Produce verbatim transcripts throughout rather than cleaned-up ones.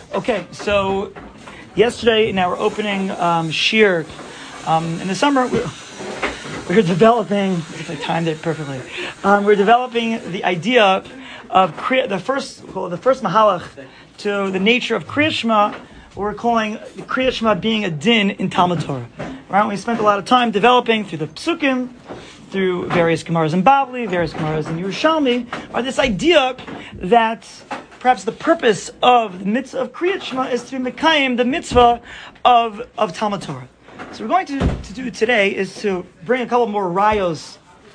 Okay, so yesterday in our opening um, shir um, in the summer, we we're developing. If I timed it perfectly, um, we're developing the idea of Kriya, the first, well, the first mahalach to the nature of Kriyat Shema. We're calling Kriyat Shema being a din in Talmud Torah. Right? We spent a lot of time developing through the psukim, through various gemaras in Bavli, various gemaras in Yerushalmi, are this idea that perhaps the purpose of the mitzvah of Kriyat Shema is to mekayim the mitzvah of, of Talmud Torah. So we're going to, to do today is to bring a couple more rayos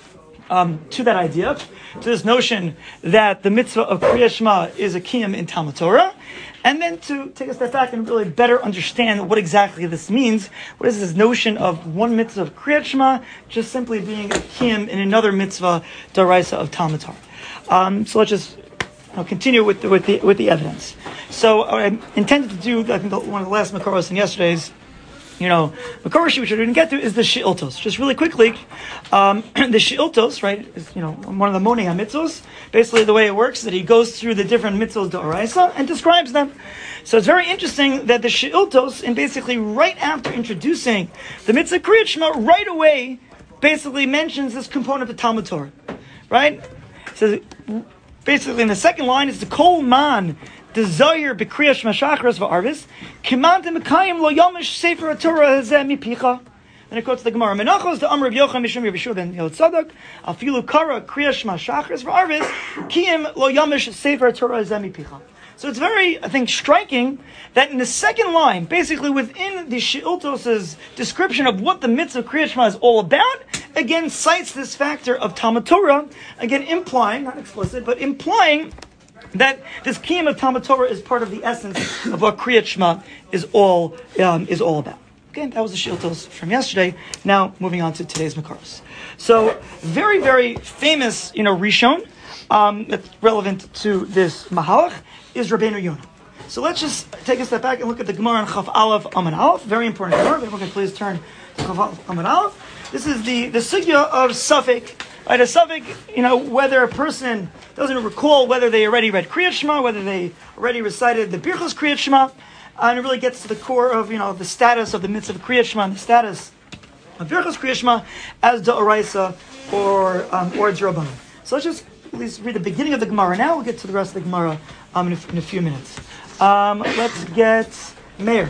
um, to that idea, to this notion that the mitzvah of Kriyat Shema is a kiyum in Talmud Torah, and then to take a step back and really better understand what exactly this means. What is this notion of one mitzvah of Kriyat Shema just simply being a kiyum in another mitzvah d'oraisa of Talmud Torah? Um, so let's just you know, continue with the, with the with the evidence. So I intended to do, I think, the, one of the last makaros in yesterday's, you know, Makorishi, which we didn't get to, is the She'iltos. Just really quickly, um, the She'iltos, right, is, you know, one of the Monei HaMitzvos. Basically, the way it works is that he goes through the different mitzvos d'oraisa and describes them. So it's very interesting that the She'iltos, and basically right after introducing the mitzvah Kriyat Shema, right away, basically mentions this component of Talmud Torah, right? So basically, in the second line, is the Kol Man, the Zayir b'Kriyat Shema Shachris v'Arvis, Kimant Mekayim lo Yomish Sefer Torah hazeh mipicha. Then it quotes the Gemara Menachos, the Amr of Yocham Mishum Yevishua ben Yod Tzadok, Afilu Kara Kriyat Shema Shachris v'Arvis, Kiyim lo Yomish Sefer Torah hazeh mipicha. So it's very, I think, striking that in the second line, basically within the She'iltos' description of what the mitzvah of Kriyat Shema is all about, again cites this factor of Talmud Torah, again implying, not explicit, but implying that this kiyum of Talmud Torah is part of the essence of what Kriyat Shema is all um, is all about. Again, that was the She'iltos from yesterday. Now, moving on to today's Makaros. So, very, very famous, you know, Rishon um, that's relevant to this Mahalach is Rabbeinu Yonah. So let's just take a step back and look at the Gemara on Chaf Aleph Amud Aleph. Very important Gemara. If everyone can please turn to Chaf Aleph Amud Aleph. This is the the sugya of Safek. Right, a Safek, you know, whether a person doesn't recall whether they already read Kriyat Shema, whether they already recited the Birchos Kriyat Shema, and it really gets to the core of, you know, the status of the mitzvah of Kriyat Shema and the status of Birchos Kriyat Shema as d'oraisa or um, or d'rabbanan. So let's just at least read the beginning of the Gemara now. We'll get to the rest of the Gemara um, in, a, in a few minutes. Um, let's get Meir.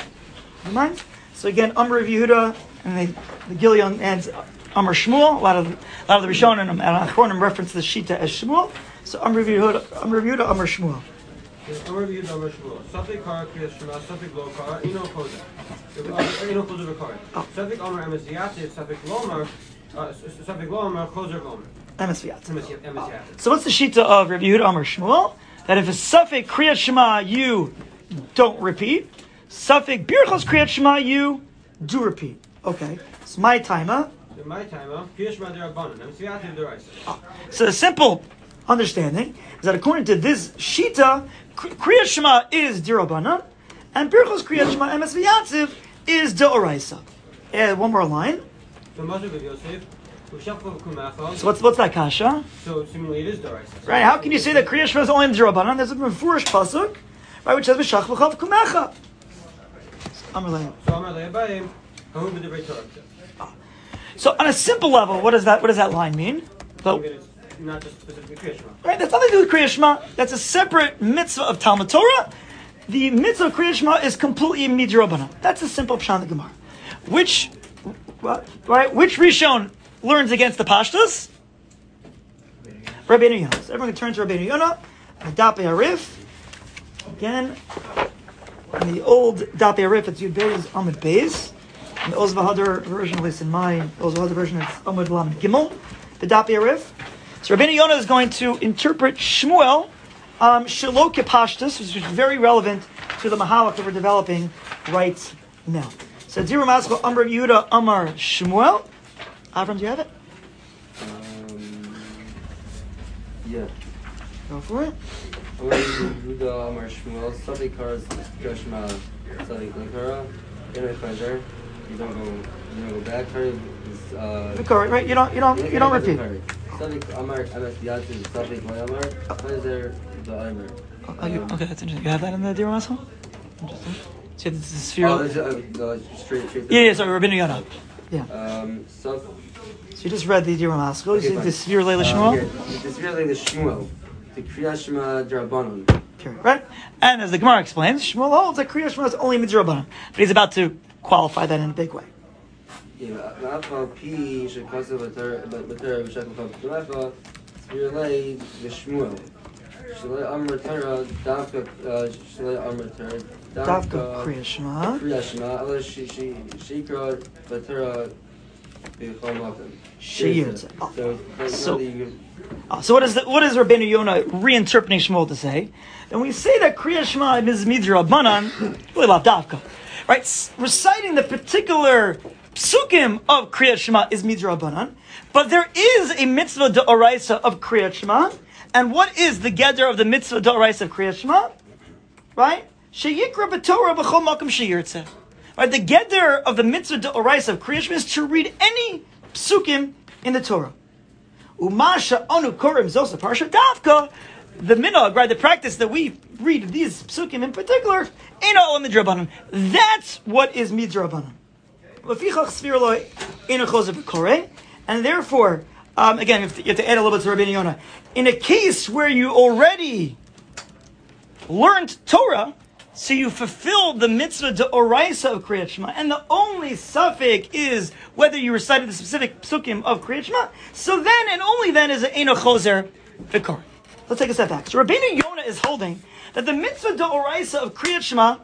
You mind? So again, Amr of Yehuda and the, the Gileon and Amr Shmuel. A lot of a lot of the Rishonim and Achronim reference the Shita as Shmuel. So Amr of Yehuda, Amr of Yehuda, Amr Shmuel. Amr of Yehuda, Amr Shmuel. Safek Kara Kriyat Shema, Safek Lo Kara, Ino Kozer. Ino Kozer V'Kara. Safek Amr Emes Yativ, Safek Lo Amr, Safek Lo Amr, Kozer V'Amr. Emes Yativ. So what's the Shita of Rabbi Yehuda, Amr Shmuel? That if a Safek Kriyat Shema you don't repeat, Safek Birchos Kriyat Shema you do repeat. Okay, it's my timer. My time, so the simple understanding is that according to this Shita, Kriyat Shema is d'Rabbanan, and Birchos Kriyat Shema Emes V'Yatziv is d'oraisa. Add one more line. So what's what's that kasha? So seemingly it is d'oraisa. Right? How can you say that Kriyat Shema is only d'Rabbanan? There's a mefurish pasuk, right, which says V'shach v'chav kumecha. Amar le'im. So Amar le'im, hahu b'divrei Torah. So on a simple level, what does that what does that line mean? So, not just specifically Kriyat Shema. Right, that's nothing to do with Kriyat Shema. That's a separate mitzvah of Talmud Torah. The mitzvah of Kriyat Shema is completely midrabanan. That's a simple pshat in the Gemara. Which, right, which Rishon learns against the Pashtus? Rabbeinu Yonah. So everyone can turn to Rabbeinu Yonah. Dapei Arif. Again, in the old Dapei Arif, it's Yud Beis Amud Beis. In the Oz V'Hadar version, at least in my Oz V'Hadar version, it's Amud Lamed Gimel, the Dapei Arif. So Rabbeinu Yonah is going to interpret Shmuel, um, Shelo Kepashtus, which is very relevant to the Mahalach that we're developing right now. So Ziru Maskal Amr Yehuda Amar Shmuel. Avram, do you have it? Um, yeah. Go for it. Amr Yehuda Amar Shmuel. Sadi Kara Krishma Sadi Kara. Inner You don't go. You don't go back. Is, uh, correct, right? You don't. You don't. You don't repeat. Safek Amar Emes Yativ Safek Lo Amar. Chazer the Amar. Oh, you, okay, that's interesting. You have that in the Dira Masal? Interesting. So you have the sphere. Oh, is it, uh, uh, straight, straight yeah, yeah, sorry, Rabbeinu Yonah. Yeah. Um, so, so you just read the Dira Masal. okay, You see the sphere Leila Shmuel? Uh, the sphere Leila Shmuel. The Kriyas Shema D'Rabbanan. Period. Right? And as the Gemara explains, Shmuel holds that Kriyas Shema is only Midrabanan. But he's about to qualify that in a big way. Yeah, Alpha P should cause a better, but better, which I can call Alpha. Sphere Leila Shmuel. Shalei Amr Torah, Davka, Shalei Amr Torah, Davka Kriyas Shema. Kriyas Shema, Allah Shikra, Batera, Bechol Makom. Shiyot. So, oh, so what is the, what is Rabbeinu Yonah reinterpreting Shmuel to say? Then we say that Kriyas Shema is Midrabanan, really about Davka. Right? S- reciting the particular psukim of Kriyas Shema is Midrabanan, but there is a mitzvah d'oraisa of Kriyas Shema. And what is the geder of the mitzvah d'oraisa of Kriyas Shema? Right? Sheyikra b'Torah b'chol makom sheyirtzeh. Right? The geder of the mitzvah d'oraisa of Kriyas Shema is to read any psukim in the Torah. Umasha anu korim zosa parsha davka. The minhag, right? The practice that we read these psukim in particular, eno olam midrabanan. That's what is midrabanan. Lefichach sfir lo eno chozer b'koreh, and therefore. Um, again, you have, to, you have to add a little bit to Rabbeinu Yonah. In a case where you already learned Torah, so you fulfilled the mitzvah d'oraisa of Kriyat Shema, and the only suffix is whether you recited the specific psukim of Kriyat Shema, so then and only then is it Eino Chozer V'Kor. Let's take a step back. So Rabbeinu Yonah is holding that the mitzvah d'oraisa of Kriyat Shema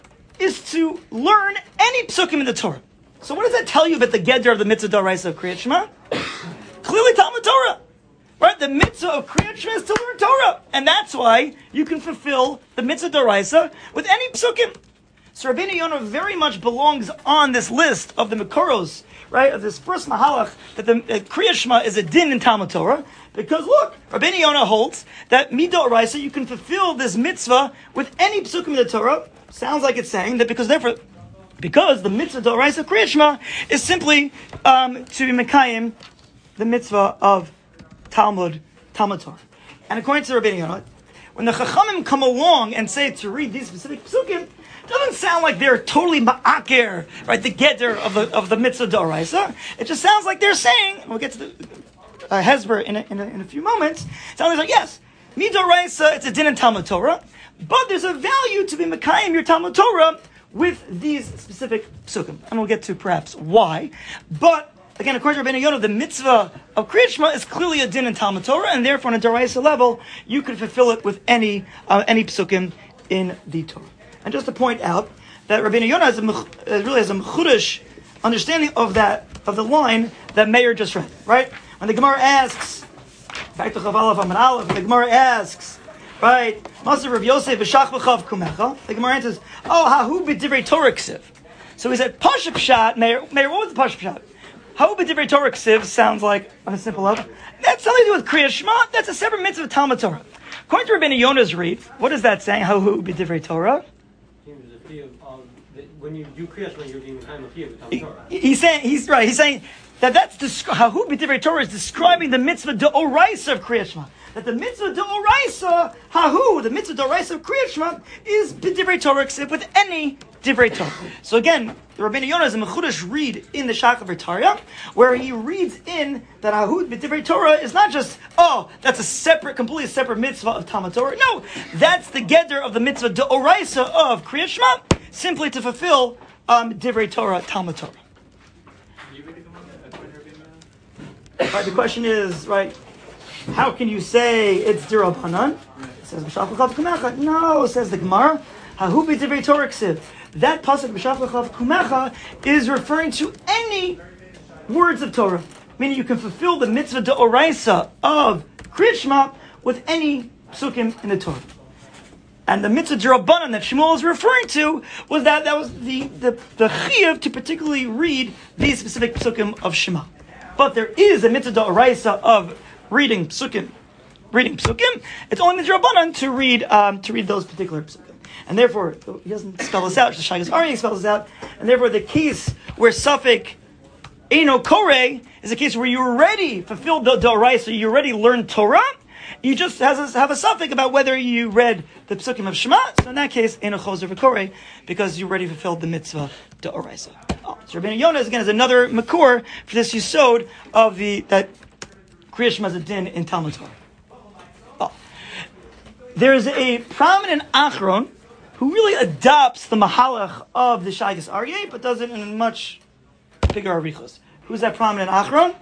is to learn any psukim in the Torah. So what does that tell you about the geder of the mitzvah d'oraisa of Kriyat Shema? Clearly Talmud Torah. Right? The mitzvah of Kriyat Shema is to learn Torah. And that's why you can fulfill the mitzvah d'oraisa with any psukim. So Rabbeinu Yonah very much belongs on this list of the Mekoros, right? Of this first mahalach, that the uh, Kriyat Shema is a din in Talmud Torah. Because look, Rabbeinu Yonah holds that mid'oraisa, you can fulfill this mitzvah with any psukim in the Torah. Sounds like it's saying that because therefore, because the mitzvah d'oraisa of Kriyat Shema is simply um, to be mekayim the mitzvah of Talmud, Talmud Torah. And according to Rabbeinu Yonah, when the Chachamim come along and say to read these specific psukim, it doesn't sound like they're totally ma'aker, right, the geder of the of the mitzvah d'oraisa. It just sounds like they're saying, and we'll get to the uh, Hezber in a, in, a, in a few moments, it sounds like, yes, mid'oraisa, it's a din in Talmud Torah, but there's a value to be mekayim your Talmud Torah with these specific psukim. And we'll get to perhaps why. But again, according to Rabbeinu Yonah, the mitzvah of Kriyat Shema is clearly a din in Talmud Torah, and therefore on a d'oraisa level, you could fulfill it with any uh, any psukim in the Torah. And just to point out that Rabbeinu Yonah has a, uh, really has a mechudesh understanding of that of the line that Meir just read. Right when the Gemara asks, back to Chav Aleph Amud Aleph, the Gemara asks, right, Maser Rav Yosef v'shach b'chav kumecha. The Gemara answers, oh, hahu b'divrei Torah ksiv. So he said, Pashup Pshat, Meir. Meir, what was the Pashup Pshat? How b'divrei Torah ksiv sounds like on a simple level. That's something to do with Kriyat Shema. That's a separate mitzvah of Talmud Torah. According to Rabbeinu Yonah's read, what is that saying? How b'divrei Torah? When you do Kriyat Shema, you're doing the time of Talmud Torah. He's saying he's right. He's saying that that's descri- how b'divrei Torah is describing the mitzvah d'oraisa of Kriyat Shema. That the mitzvah d'oraisa, hahu, the mitzvah d'oraisa of Kriyat Shema is b'divrei Torah ksiv with any divrei Torah. So again, the Rabbeinu Yonah is a mechudesh read in the Shach of V'Tarya, where he reads in that hahud b'divrei Torah is not just, oh, that's a separate, completely separate mitzvah of Talmud Torah. No, that's the geder of the mitzvah d'oraisa of Kriyat Shema, simply to fulfill um, divrei Torah, Talmud Torah. Right, the question is, right, how can you say it's d'Rabbanan? It says b'shach b'chav kumecha. No, says the Gemara, hahu b'divrei Torah ksiv. That pasuk b'shach b'chav kumecha is referring to any words of Torah, meaning you can fulfill the mitzvah d'oraisa of Kriyat Shema with any psukim in the Torah. And the mitzvah d'Rabbanan that Shmuel is referring to was that that was the the, the chiyuv to particularly read these specific psukim of Shema. But there is a mitzvah d'oraisa of reading psukim, reading psukim. It's only mitzvah d'Rabbanan to read um, to read those particular psukim. And therefore, he doesn't spell this out, just Shagas Aryeh spells this out. And therefore, the case where suffix Eino Kore is a case where you already fulfilled the d'oraisa, you already learned Torah, you just has a, have a suffix about whether you read the psukim of Shema. So in that case, Eino Chozer V'Korei, because you already fulfilled the mitzvah D'Oraisa. Oh, so Rabbeinu Yonah again is another makor for this yisod of the that Kriya Shema is a din in Talmud Torah. Oh. There is a prominent achron who really adopts the mahalach of the Shaigas Aryeh, but does it in a much bigger arichos. Who's that prominent achron?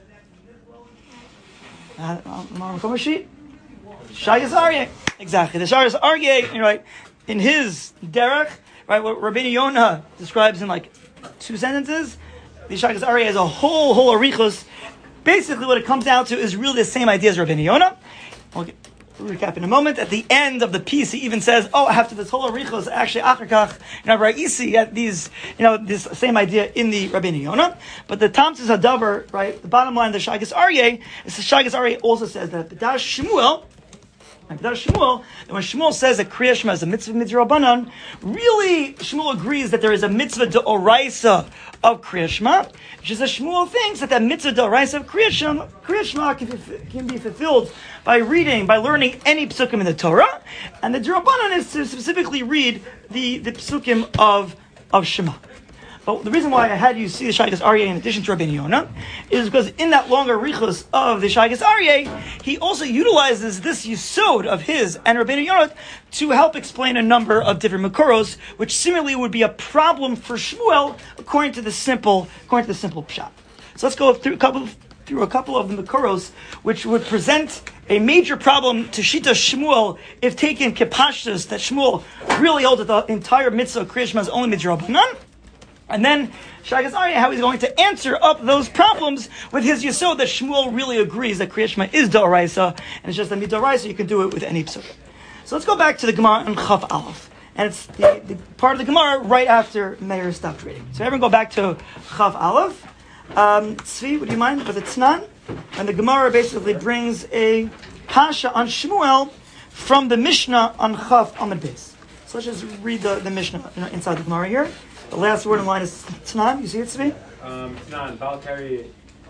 Uh, on the sheet? Shaigas Aryeh. Exactly. The Shaigas Aryeh, you know, right, in his derech, right, what Rabbeinu Yonah describes in like two sentences, the Shaigas Aryeh has a whole, whole arichos. Basically, what it comes down to is really the same idea as Rabbeinu Yonah. We'll get, we'll recap in a moment. At the end of the piece, he even says, "Oh, after this whole arichos, actually, acharkach, you know, Ra'isi had these, you know, this same idea in the Rabbeinu Yonah." But the Tamsis Hadavar, right, the bottom line of the Shaigas Aryeh is the Shaigas Aryeh also says that B'dash Shmuel. And B'dash Shmuel, that when Shmuel says that Kriya Shema is a mitzvah mitzvah, really Shmuel agrees that there is a mitzvah d'oraisa of Kriya Shema, which is that Shmuel thinks that that mitzvah d'oraisa of Kriya Shema, Kriya Shema can, be, can be fulfilled by reading, by learning any psukim in the Torah, and the d'Rabbanan is to specifically read the, the psukim of, of Shema. But the reason why I had you see the Shaigas Aryeh in addition to Rabbeinu Yonah is because in that longer richus of the Shaigas Aryeh, he also utilizes this yisod of his and Rabbeinu Yonah to help explain a number of different makoros, which similarly would be a problem for Shmuel according to the simple, according to the simple pshat. So let's go through a couple of, through a couple of the makoros, which would present a major problem to Shita Shmuel if taken kepashtus, that Shmuel really holds that the entire mitzvah of Kriya Shema is only midrabanan. And then Shaigas Aryeh, how he's going to answer up those problems with his yesod that Shmuel really agrees that Kriya Shema is d'oraisa, and it's just that midoraisa you can do it with any psukim. So let's go back to the Gemara on Chaf Aleph, and it's the, the part of the Gemara right after Meir stopped reading. So everyone go back to Chaf Aleph. Um, Tzvi, would you mind with the Tznan? And the Gemara basically brings a kasha on Shmuel from the Mishnah on Chaf Amud Beis. So let's just read the, the Mishnah, you know, inside the Gemara here. The last word in line is Tanan. You see it, Tzvi? Um, Tanan, Balkari,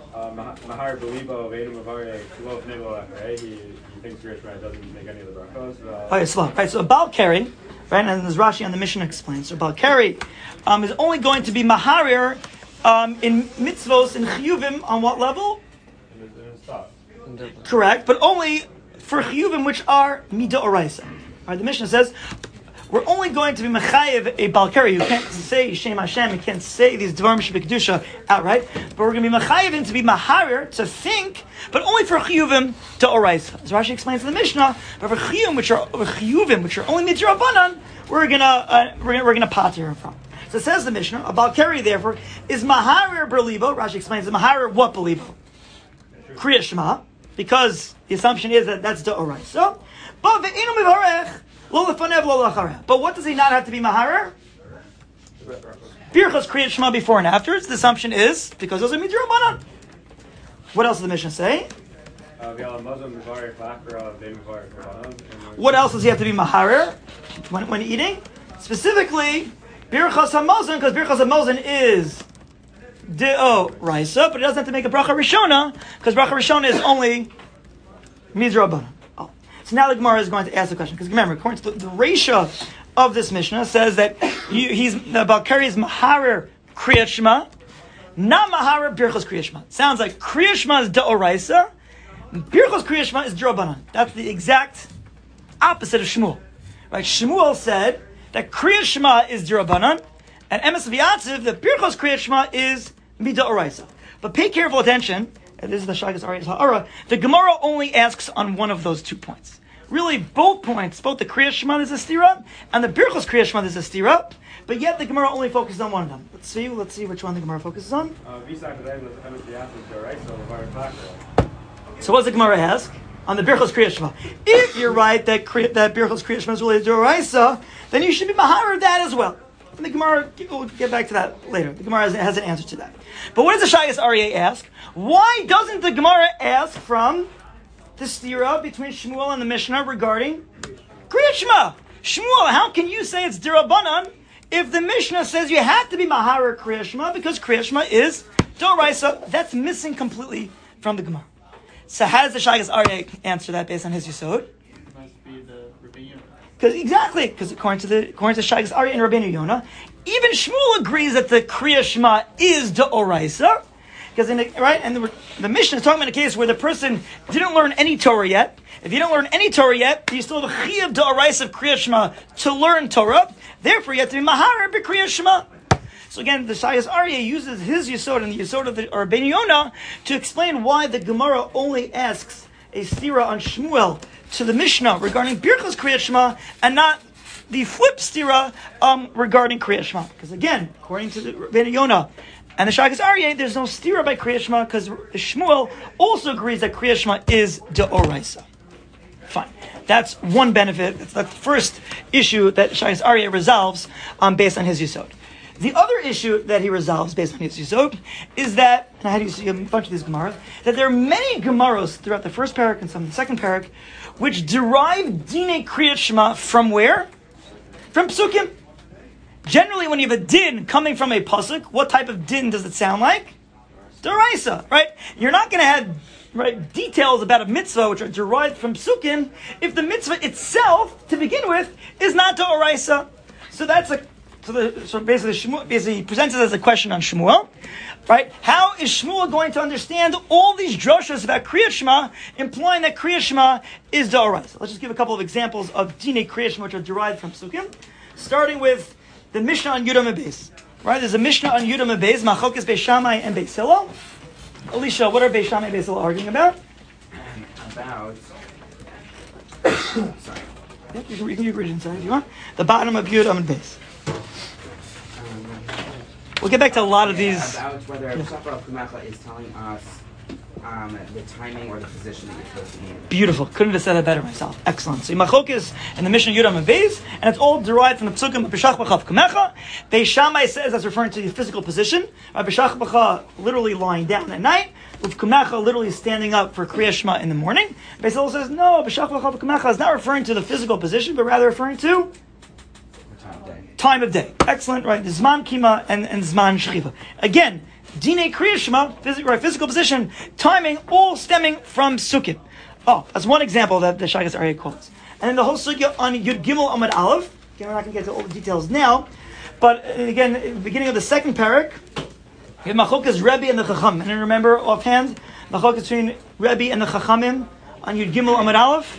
Mahar Belibo, Vedu Mavare, Lof Nebo, right? He thinks Kriya Shema doesn't make any of the brachos. Oh, yeah, slow. Right, so Balkari, right, and as Rashi on the Mishnah explains, so Balkari um, is only going to be Maharir um, in mitzvos, in chiyuvim, on what level? In his, in his thought. Correct, but only for chiyuvim which are midah oraisa. Right, the Mishnah says, we're only going to be mechayev a balkari. You can't say Shem Hashem. You can't say these dvarim shebekdusha outright. But we're going to be mechayev him to be maharir, to think, but only for chiyuvim to oraisa. As Rashi explains in the Mishnah, but for chiyuvim which are chiyuvim which are only midrabanan, we're gonna uh, we're, we're gonna pater him from. So it says the Mishnah, a balkari therefore is maharir berlibo. Rashi explains the maharir what berlibo? Kriya Shema, because the assumption is that that's the oraisa. But ve'inu mivarech. But what does he not have to be maharer? Birchos Kriyat Shema before and afterwards. The assumption is because those are midrabanan. What else does the Mishnah say? What else does he have to be maharer when, when eating? Specifically, Birchos HaMazon, because Birchos HaMazon is Deo Raisa, but he doesn't have to make a bracha Rishona, because bracha Rishona is only midrabanan. So now the Gemara is going to ask the question, because remember, according to the, the Reisha of this Mishnah says that you, he's the Balkari is Maharer Kriyat Shema, not Maharer Birchos Kriyat Shema. Sounds like Kriyat Shema is D'oraisa, Birchos Kriyat Shema is D'Rabbanan. That's the exact opposite of Shmuel. Right? Shmuel said that Kriyat Shema is D'Rabbanan, and Emes V'Yatziv, that Birchos Kriyat Shema is Mid'oraisa. But pay careful attention. And this is the Shaigas Aryeh Ha'ara. The Gemara only asks on one of those two points. Really, both points, both the Kriya Shema is a stira and the Birchos Kriya Shema is a stira, but yet the Gemara only focuses on one of them. Let's see, let's see which one the Gemara focuses on. So what does the Gemara ask? On the Birchos Kriya Shema. If you're right that that Birchos Kriya Shema is related to Oraisa, then you should be Mahar that as well. And the Gemara, we'll get back to that later. The Gemara has, has an answer to that. But what does the Shaigas Aryeh ask? Why doesn't the Gemara ask from the stira between Shmuel and the Mishnah regarding Kriya Shema? Shmuel, how can you say it's D'Rabbanan if the Mishnah says you have to be Maharer Kriya Shema because Kriya Shema is D'Oraisa? That's missing completely from the Gemara. So how does the Shagas Aryeh answer that based on his Yisod? It must be the Rebbeinu. Because exactly, because according to the according to Shagas Aryeh and Rabbeinu Yonah, even Shmuel agrees that the Kriya Shema is D'Oraisa. Because in the, right, and the, the Mishnah is talking about a case where the person didn't learn any Torah yet. If you don't learn any Torah yet, you still have a Chiyuv D'Oraisa of Kriya Shema to learn Torah. Therefore, you have to be Mahar B'Kriya Shema. So again, the Shagas Aryeh uses his Yisod and the Yisod of the Rabbeinu Yonah to explain why the Gemara only asks a stira on Shmuel to the Mishnah regarding Birchas Kriyat Shema and not the flip stira um, regarding Kriyat Shema. Because again, according to the Rabbeinu Yonah and the Shagas Aryeh, there's no stira by Kriyat Shema because Shmuel also agrees that Kriyat Shema is D'Oraisa. Fine. That's one benefit. That's the first issue that Shagas Aryeh resolves um, based on his Yisod. The other issue that he resolves based on his Yisod is that, and I had to see a bunch of these Gemaras, that there are many Gemaros throughout the first parak and some in the second parak, which derive Dinei Kriyat Shema from where? From Psukim. Generally, when you have a din coming from a pasuk, what type of din does it sound like? D'Oraisa, right? You're not going to have right details about a mitzvah which are derived from Psukim if the mitzvah itself, to begin with, is not D'Oraisa. So that's a So, the, so basically, Shmuel, basically, he presents it as a question on Shmuel, right? How is Shmuel going to understand all these droshas about Kriyat Shema, implying that Kriyat Shema is D'Oraisa? Let's just give a couple of examples of Dinei Kriyat Shema which are derived from Psukim, starting with the Mishnah on Yudam Beis. Right? There's a Mishnah on Yudam Beis, Machokes Beis Shammai and Beis Hillel. Alicia, what are Beis Shammai and Beis Hillel arguing about? About. Sorry. Yeah, you can, you can read it inside if you want. The bottom of Yudam Beis. We'll get back to a lot of these. About whether Yeah. Shachar of Kumecha is telling us um, the timing or the position that you're supposed to be in. Beautiful. Couldn't have said that better myself. Excellent. So Machokes and the Mishnah Yudam and Beis, and it's all derived from the Psukim of B'shach B'chav Kumecha. Beis Shammai says that's referring to the physical position. B'shach B'cha literally lying down at night, with Kumecha literally standing up for Kriya Shema in the morning. Beis Hillel says no, B'shach B'chav Kumecha is not referring to the physical position, but rather referring to Time of day. time of day. Excellent, right? The Zman Kima and, and Zman Shchiva. Again, Dinei Kriya Shema, phys- right, physical position, timing, all stemming from Sukkim. Oh, that's one example that the Shagas Aryeh quotes. And then the whole sugya on Yud Gimel Amud Aleph. Again, we're not going to get to all the details now, but uh, again, at the beginning of the second parak, you have Machokas Rebbe and the Chacham. And remember offhand, Machokas between Rebbe and the Chachamim on Yud Gimel Amud Aleph?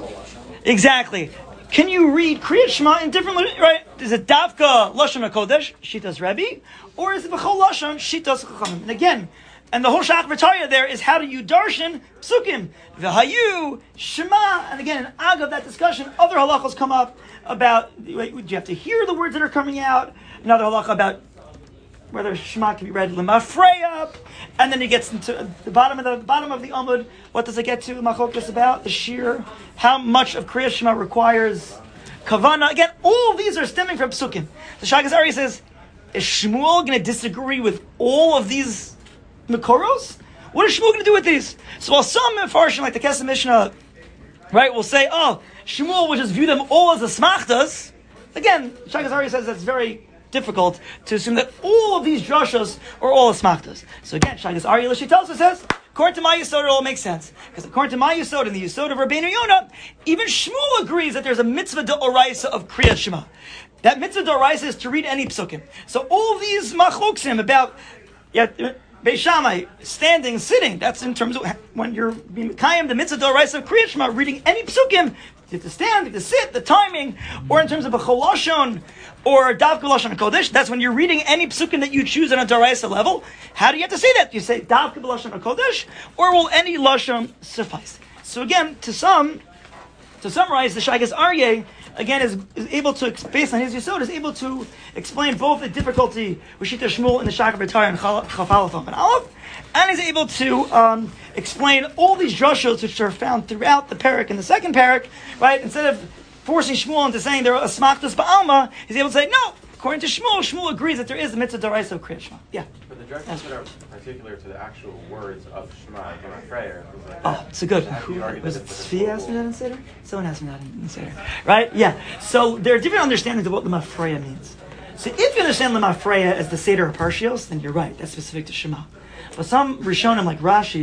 Exactly. Can you read Kriyat Shema in different, right? Is it Davka Lashon HaKodesh, Shitas Rebbe, or is it B'chol Lashon, Shitas Chachamim? And again, and the whole Shach B'Tarya there is how do you darshan Psukim, V'hayu, Shema, and again, in Agav, that discussion, other halachos come up about, wait, do you have to hear the words that are coming out? Another halacha about whether Shema can be read Lemafreya, and then he gets into the bottom of the bottom of the Amud. What does it get to? Machokas about the sheer, how much of Kriya Shema requires Kavana. Again, all of these are stemming from Psukim. The Shagas Aryeh says, is Shmuel going to disagree with all of these Mekoros? What is Shmuel going to do with these? So while some Mefarshim, like the Kesef Mishnah, right, will say, oh, Shmuel will just view them all as the Smachtas. Again, Shagas Aryeh says that's very difficult to assume that all of these drashos are all asmachtas. So again, Shagas Aryeh L'Shitosah says, according to my Yisod, it all makes sense. Because according to my Yisod and the Yisod of Rabbeinu Yonah, even Shmuel agrees that there's a mitzvah d'oraisa of Kriyat Shema. That mitzvah d'oraisa is to read any psukim. So all of these machloksim about yeah, Beis Shammai, standing, sitting, that's in terms of when you're being kayim, the mitzvah d'oraisa of Kriyat Shema, reading any psukim, you have to stand, you have to sit, the timing, or in terms of a cholashon, or davka lashon hakodesh, that's when you're reading any psukim that you choose on a daraisa level. How do you have to say that? Do you say davka lashon hakodesh, or will any lashon suffice? So again, to sum, to summarize, the Shagas Aryeh again is, is able to, based on his yisod, is able to explain both the difficulty with Shita Shmuel in the Shachar B'Tarya and Chaf Aleph and Aleph, and is able to um, explain all these drashos which are found throughout the parak and the second parak, right? Instead of forcing Shmuel into saying there are asmachtas ba'alma, he's able to say, no, according to Shmuel, Shmuel agrees that there is the mitzvah d'oraisa of Kriyat Shema. Yeah. But the directions that are particular to the actual words of Shema, like in my prayer, was like, Oh, it's a good. how do you argue Was that it it's Tzvi asked me that in Seder? Someone asked me that in Seder. Right? Yeah. So there are different understandings of what the Mafreya means. So if you understand the Mafreya as the Seder of Parshios, then you're right. That's specific to Shema. But some Rishonim, like Rashi,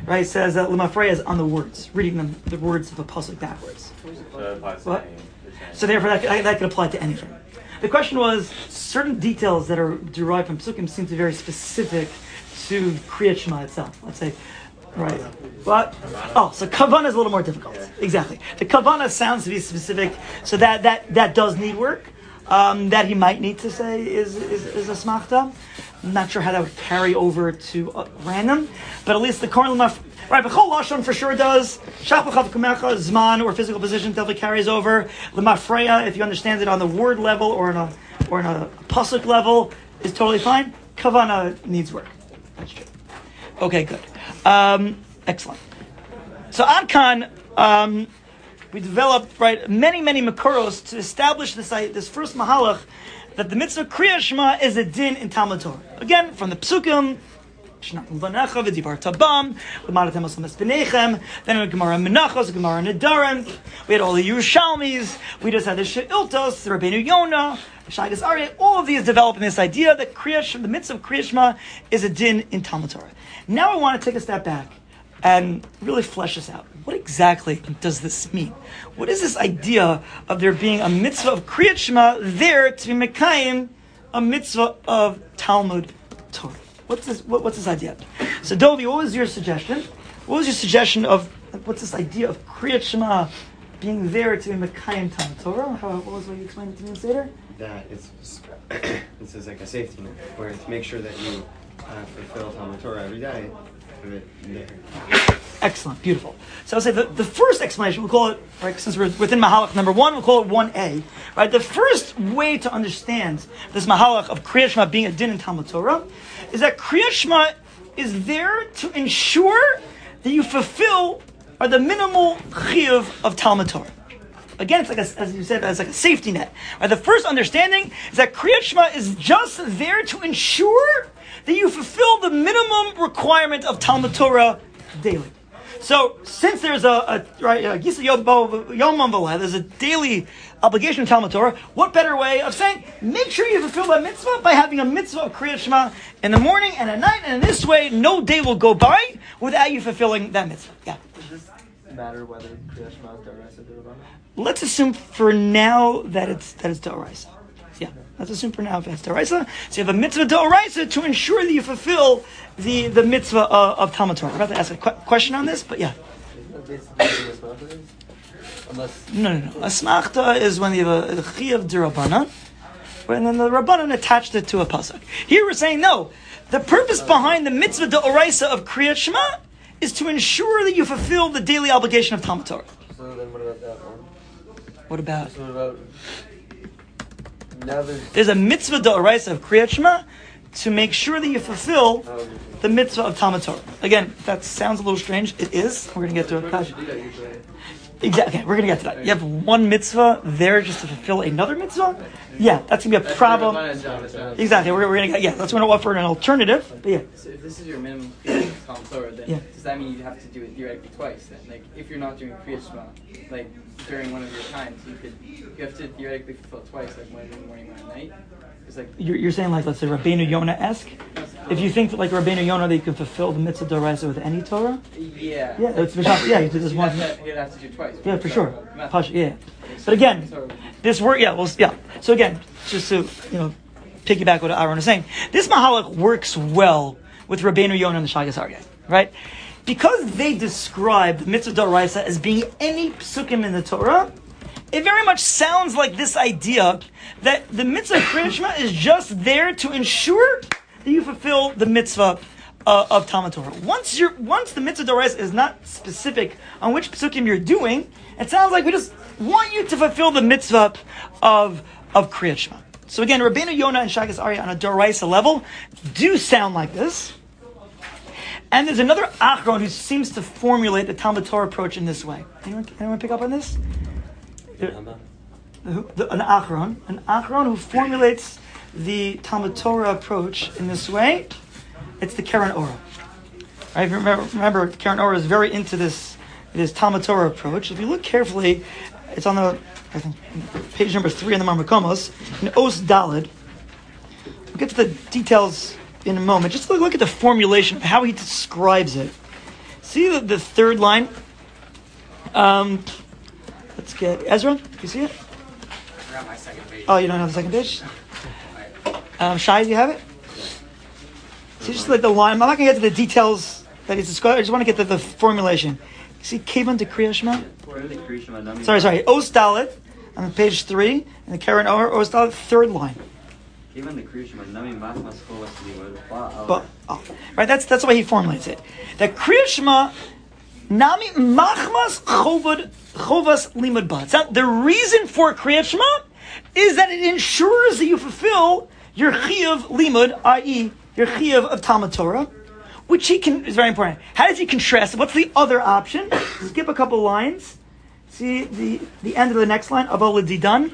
right, says that Lemafreya is on the words, reading them, the words of a pasuk backwards. So that applies to What? any- So therefore, that, that can apply to anything. The question was, certain details that are derived from psukim seem to be very specific to Kriyat Shema itself. Let's say, right? What? Oh, so kavanah is a little more difficult. Exactly. The kavanah sounds to be specific, so that that, that does need work. Um, that he might need to say is is, is a smachta. I'm not sure how that would carry over to uh, random, but at least the Kohen Lemaf, right? B'chol lashon for sure does. Shach b'chav kumecha, zman or physical position definitely carries over. Lemafreya, if you understand it on the word level or in a or in a pasuk level, is totally fine. Kavana needs work. That's true. Okay, good. Um, excellent. So Adkan, um, we developed right many many makoros to establish this this first mahalach that the mitzvah Kriyat Shema is a din in Talmud Torah. Again, from the psukim. Then in Gemara Menachos, Gemara Nedarim, we had all the Yerushalmis, we just had the She'iltos, the Rabbeinu Yonah, the Shagas Aryeh, all of these developing this idea that Kriyat, the mitzvah of Kriyat Shema is a din in Talmud Torah. Now I want to take a step back and really flesh this out. What exactly does this mean? What is this idea of there being a mitzvah of Kriyat Shema there to be Mekayim, a mitzvah of Talmud Torah? What's this? What, what's this idea? So, Dovi, what was your suggestion? What was your suggestion of like, what's this idea of Kriyat Shema being there to be Mekayim Talmud Torah? How, what was what you explained to me later? That it's this is like a safety net, where to make sure that you uh, fulfill Talmud Torah every day. Have it there. Excellent, beautiful. So I'll say the, the first explanation, we'll call it, right, since we're within Mahalach number one, we'll call it one A. Right? The first way to understand this Mahalach of Kriyat Shema being a din in Talmud Torah is that Kriyat Shema is there to ensure that you fulfill or the minimal chiyuv of Talmud Torah. Again, it's like a, as you said, as like a safety net. Right? The first understanding is that Kriyat Shema is just there to ensure that you fulfill the minimum requirement of Talmud Torah daily. So, since there's a, a right, a Gisa Yom V'Lev, there's a daily obligation of Talmud Torah, what better way of saying, make sure you fulfill that mitzvah by having a mitzvah of Kriyat Shema in the morning and at night, and in this way, no day will go by without you fulfilling that mitzvah. Yeah. Does this matter whether Kriyat Shema is D'oraisa or D'Rabbanan? Let's assume for now that it's that it's D'oraisa. Yeah, let's assume for now if it's D'oraisa. So you have a mitzvah D'oraisa to ensure that you fulfill the, the mitzvah uh, of Talmud Torah. I'm about to ask a qu- question on this, but yeah. Unless No, no, no. A smachta is when you have a, a chiyuv d'Rabbanan, and then the Rabbanan attached it to a pasuk. Here we're saying no. The purpose behind the mitzvah d'oraisa of Kriyat Shema is to ensure that you fulfill the daily obligation of Talmud Torah. So then what about that one? What about? So what about... Now there's... There's a mitzvah d'oraisa of Kriyat Shema to make sure that you fulfill Oh, the mitzvah of Talmud Torah. Again, that sounds a little strange. It is. We're going to get to it. Exactly. Okay, we're going to get to that. You have one mitzvah there just to fulfill another mitzvah? Yeah, that's going to be a problem. Exactly. We're, we're going to get, yeah, that's going to offer an alternative. But yeah. So if this is your minimum Kriyat Talmud Torah, then Yeah. does that mean you have to do it theoretically twice? Then, like, if you're not doing Kriyat Shema, like during one of your times, you could you have to theoretically fulfill it twice, like one in the morning, one at night. It's like You're, you're saying like, let's say, Rabbeinu Yonah-esque? If you think that like Rabbeinu Yonah, that you can fulfill the mitzvah d'oraisa with any Torah? yeah, Yeah, it's yeah, you do this you'd one. have to, you'd have to do twice. Yeah, for sure. Math. Pash- Yeah. But again, this work, yeah, well, yeah. So again, just to, you know, piggyback what Aaron is saying, this Mahalach works well with Rabbeinu Yonah and the Shagas Aryeh, right? Because they describe the mitzvah d'oraisa as being any psukim in the Torah, it very much sounds like this idea that the mitzvah of Kriyat Shema is just there to ensure that you fulfill the mitzvah uh, of Talmud Torah. Once you're, once the mitzvah d'oraisa is not specific on which psukim you're doing, it sounds like we just want you to fulfill the mitzvah of of Kriyat Shema. So again, Rabbeinu Yonah and Shagas Aryeh on a d'oraisa level do sound like this. And there's another Achron who seems to formulate the Talmud Torah approach in this way. Anyone, anyone pick up on this? The, the, an Achron, an Achron who formulates the Talmud Torah approach in this way. It's the Keren Orah. Right? Remember, remember, Keren Orah is very into this this Talmud Torah approach. If you look carefully, it's on the I think page number three in the Marmakomos in Os Daled. We'll get to the details in a moment. Just look, look at the formulation of how he describes it. See the, the third line? Um, let's get Ezra. You see it? I forgot my second page. Oh, you don't have the second page? Um, Shai, do you have it? See, just like the line. I'm not going to get to the details that he's described. I just want to get to the formulation. You see, Kevan to Kriya Shema? Sorry, sorry. Os Dalet on page three, and the Karen Or, Os Dalet, third line. But, oh, right, that's that's the way he formulates it. That Kriya Shema, Nami Machmas Chovad Chovas Limud Ba. It's not- The reason for Kriya Shema is that it ensures that you fulfill your Chiyuv Limud, that is, your Chiyuv of Talmud Torah, which he can is very important. How does he contrast? What's the other option? Skip a couple lines. See the, the end of the next line. Aval L'Didan.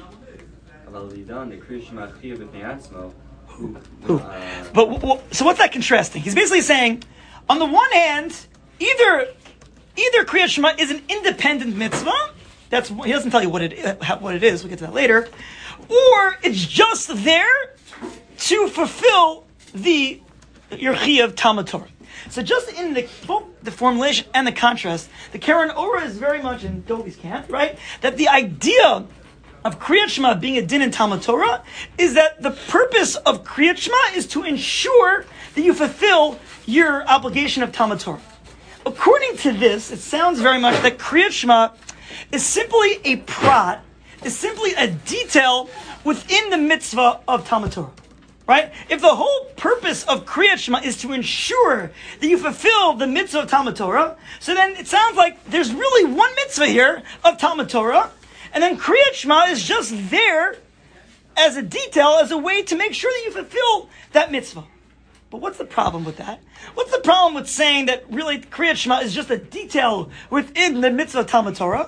Who? But w- w- so what's that contrasting? He's basically saying, on the one hand, either either Kriya Shema is an independent mitzvah. That's he doesn't tell you what it how, what it is. We'll get to that later. Or it's just there to fulfill the your Chiyuv Talmud Torah. So just in the both the formulation and the contrast, the Karen Ora is very much in Dovi's camp, right? That the idea of Kriyat Shema being a din in Talmud Torah is that the purpose of Kriyat Shema is to ensure that you fulfill your obligation of Talmud Torah. According to this, it sounds very much that Kriyat Shema is simply a prat, is simply a detail within the mitzvah of Talmud Torah. Right? If the whole purpose of Kriyat Shema is to ensure that you fulfill the mitzvah of Talmud Torah, so then it sounds like there's really one mitzvah here of Talmud Torah, and then Kriyat Shema is just there as a detail, as a way to make sure that you fulfill that mitzvah. But what's the problem with that? What's the problem with saying that really Kriyat Shema is just a detail within the mitzvah of Talmud Torah?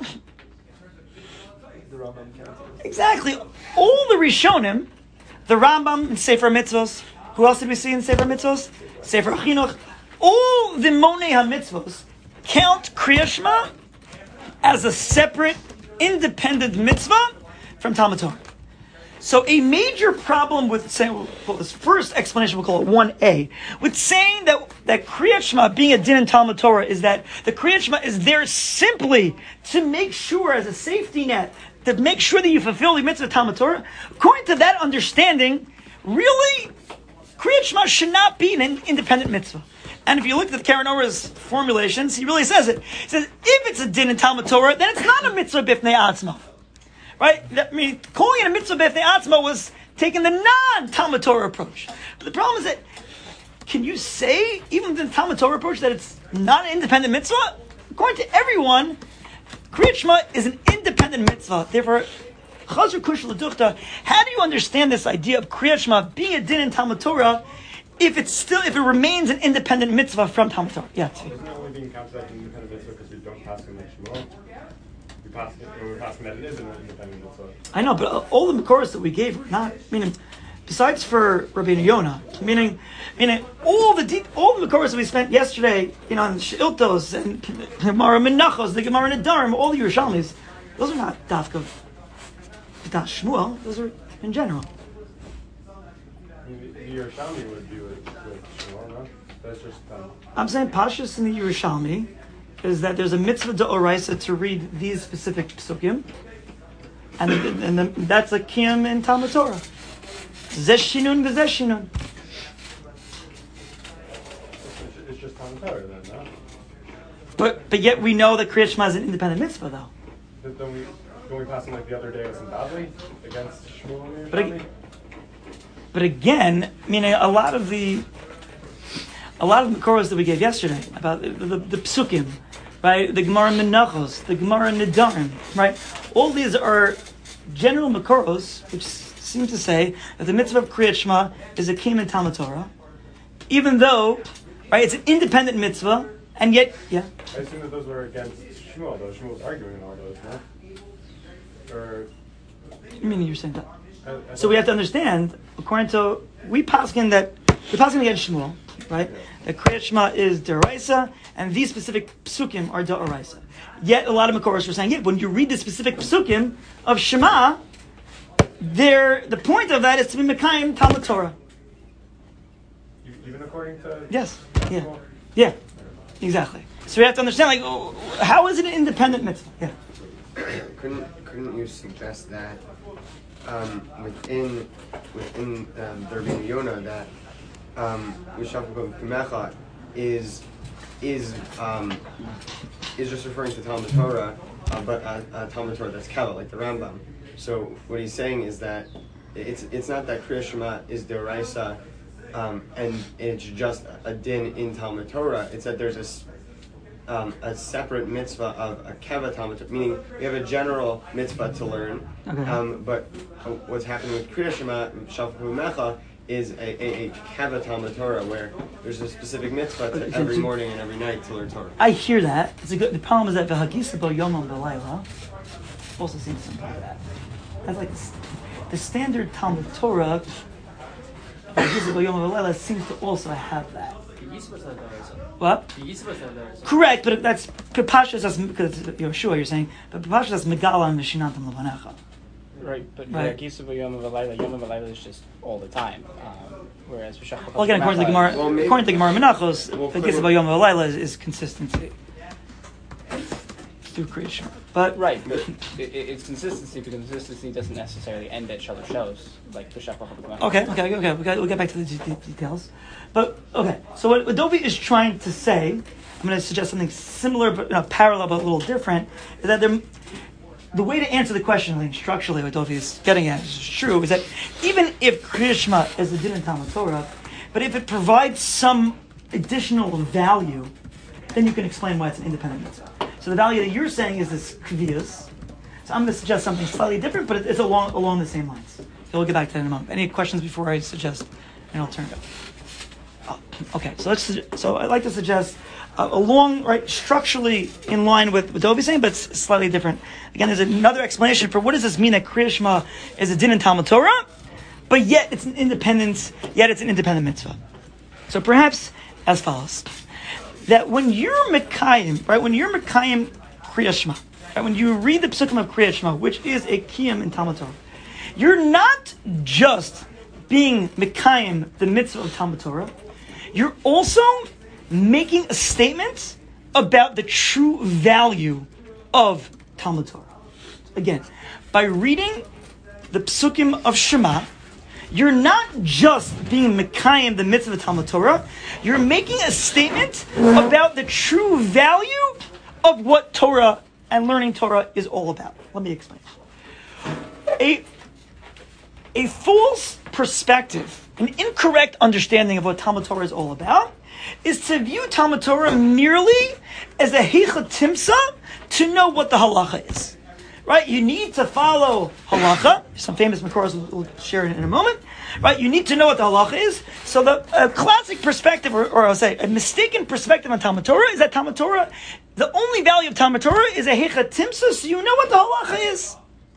Exactly. All the Rishonim, the Rambam in Sefer Mitzvos. Who else did we see in Sefer Mitzvos? Sefer Chinuch. All the Monei HaMitzvos count Kriya Shema as a separate, independent mitzvah from Talmud Torah. So a major problem with saying, well, this first explanation, we'll call it one A, with saying that, that Kriyat Shema being a din in Talmud Torah is that the Kriyat Shema is there simply to make sure, as a safety net, to make sure that you fulfill the mitzvah of Talmud Torah. According to that understanding, really, Kriyat Shema should not be an independent mitzvah. And if you look at the Karen Ora's formulations, he really says it. He says, if it's a din in Talmud Torah, then it's not a mitzvah b'fnei atzma. Right? That, I mean, calling it a mitzvah b'fnei atzma was taking the non-Talmud Torah approach. But the problem is that, can you say, even the Talmud Torah approach, that it's not an independent mitzvah? According to everyone, Kriyat Shema is an independent mitzvah. Therefore, Chazar Kush L'Duchta, how do you understand this idea of Kriyat Shema being a din in Talmud Torah if it's still, if it remains an independent mitzvah from Talmud Torah? Yeah. Isn't it only being counted as an independent mitzvah because we don't pass in like Shmuel? We pass it, we're passing that it is an independent mitzvah. I know, but all the Makoros that we gave were not, meaning, besides for Rabbeinu Yonah, meaning, meaning all the deep, all the Makoros that we spent yesterday, you know, on Sheiltos and Gemara Menachos, the Gemara Nedarim, all the Yerushalmis, those are not Dafka B'das Shmuel, those are in general. I mean, the Yerushalmi would be with, with Shmuel, no? That's just um, I'm saying Pashas in the Yerushalmi is that there's a mitzvah d'oraisa to read these specific psukim, and and then that's a kiyum in Talmud Torah. Zeh shinun v'zeh shinun. it's, it's just Talmud Torah then, no? But but yet we know that Kriyat Shema is an independent mitzvah, though. Then don't we, don't we pass him like the other day with some Badli against Shmuel and But Yerushalmi? ag- But again, meaning a lot of the a lot of the Makoros that we gave yesterday about the, the, the psukim, right? The Gemara Menachos, the Gemara Nedarim, right? All these are general Makoros which seem to say that the mitzvah of Kriyat Shema is a kiyum in Talmud Torah, even though, right, it's an independent mitzvah, and yet, yeah. I assume that those were against Shmuel, though. Shmuel's arguing all those, no? Or, I mean, you're saying that. I, I So we have to understand, according to, we paskin that, we paskin against Shmuel, right? That Kriyat Shema is deraisa, and these specific psukim are deraisa. Yet a lot of Makoros were saying, yeah, when you read the specific psukim of Shema, there, the point of that is to be Mekayim Talmud Torah. Even according to Yes, yeah, Shmuel? yeah. Exactly. So we have to understand, like, oh, how is it an independent mitzvah? Yeah. couldn't couldn't you suggest that um, within within um, the Rabbeinu Yonah that um, Yishafakov Kumecha is is um, is just referring to Talmud Torah, uh, but a, a Talmud Torah that's Kala, like the Rambam. So what he's saying is that it's it's not that Kriya Shema is D'oraisa, um, and it's just a din in Talmud Torah. It's that there's a Um, a separate mitzvah of a keva Talmud Torah, meaning we have a general mitzvah to learn, Okay. um, but uh, what's happening with Kriya Shema, Shafahu Mecha, is a, a, a keva Talmud Torah, where there's a specific mitzvah to Okay, every so- morning and every night to learn Torah. I hear that. It's a good. The problem is that v'hagisa bo yomam b'layla also seems to imply that. That's like the, s- the standard Talmud Torah. V'hagisa bo yomam b'layla seems to also have that. What? Correct, but that's Pashas. That's because you're sure you're saying, but Pashas that's Megala and Mishinantam Levanecha. Right, but Right. Yagisa Yom of Alayla, Yom of Alayla is just all the time. Um, whereas V'shach Well, again, according to the Gemara, Well, maybe- according to the Gemara Menachos, Well, V'hagisa could- bo yomam b'layla is, is consistency through creation. But Right, but it, it, it's consistency because consistency doesn't necessarily end at Shalosh Shos, like V'shach Okay, okay, okay. We got, we'll get back to the de- de- details. But, okay, so what Adobe is trying to say, I'm going to suggest something similar, but you know, parallel, but a little different, is that there, the way to answer the question, I think, structurally, what Adobe is getting at, is true, is that even if Kriya Shema is a din in Talmud Torah, but if it provides some additional value, then you can explain why it's an independent mitzvah. So the value that you're saying is this kviyas. So I'm going to suggest something slightly different, but it's along along the same lines. So we'll get back to that in a moment. Any questions before I suggest an alternative? Oh, okay, so let's. So I'd like to suggest uh, along right structurally in line with what Dovi's saying, but it's slightly different. Again, there's another explanation for what does this mean that Kriya Shema is a din in Talmud Torah, but yet it's an independent, yet it's an independent mitzvah. So perhaps as follows: that when you're Mekayim, right, when you're Mekayim Kriya Shema, right, when you read the Psukim of Kriya Shema, which is a Kiyam in Talmud Torah, you're not just being Mekayim the mitzvah of Talmud Torah, you're also making a statement about the true value of Talmud Torah. Again, by reading the Psukim of Shema, you're not just being Mekayim the mitzvah of Talmud Torah, you're making a statement about the true value of what Torah and learning Torah is all about. Let me explain. A, a false perspective, an incorrect understanding of what Talmud Torah is all about, is to view Talmud Torah merely as a heicha timsa to know what the halacha is. Right? You need to follow halacha. Some famous Makoros will share it in a moment. Right? You need to know what the halacha is. So the uh, classic perspective, or, or I'll say a mistaken perspective on Talmud Torah, is that Talmud Torah, the only value of Talmud Torah is a heicha timsa, so you know what the halacha is.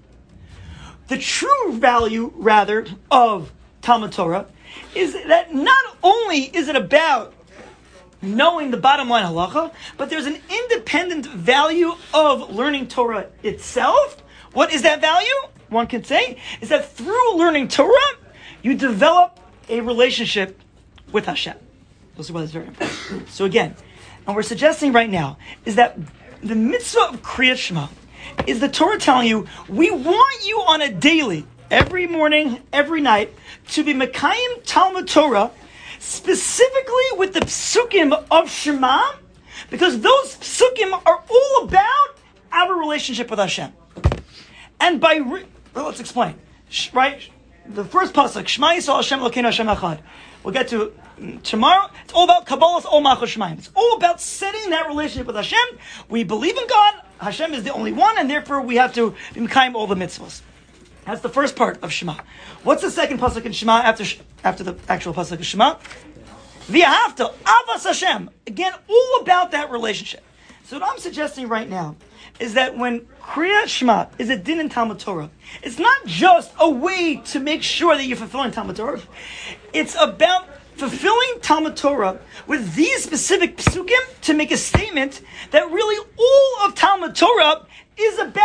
The true value, rather, of Talmud Torah is that not only is it about knowing the bottom line halacha, but there's an independent value of learning Torah itself. What is that value? One could say is that through learning Torah, you develop a relationship with Hashem. This is why it's very important. So again, and we're suggesting right now is that the mitzvah of Kriyat Shema is the Torah telling you, we want you on a daily, every morning, every night, to be Mekayim Talmud Torah, specifically with the psukim of Shema, because those psukim are all about our relationship with Hashem. And by, re- well, let's explain, Sh- right? The first pasuk, Shema Yisrael Hashem Elokeinu Hashem Echad. We'll get to mm, tomorrow. It's all about Kabbalah's Ol Malchus Shemayim. It's all about setting that relationship with Hashem. We believe in God. Hashem is the only one, and therefore we have to be Mekayim all the mitzvahs. That's the first part of Shema. What's the second pasuk in Shema after after the actual pasuk of Shema? V'ahavta, Avas Hashem. Again, all about that relationship. So what I'm suggesting right now is that when Kriyat Shema is a din in Talmud Torah, it's not just a way to make sure that you're fulfilling Talmud Torah. It's about fulfilling Talmud Torah with these specific psukim to make a statement that really all of Talmud Torah is about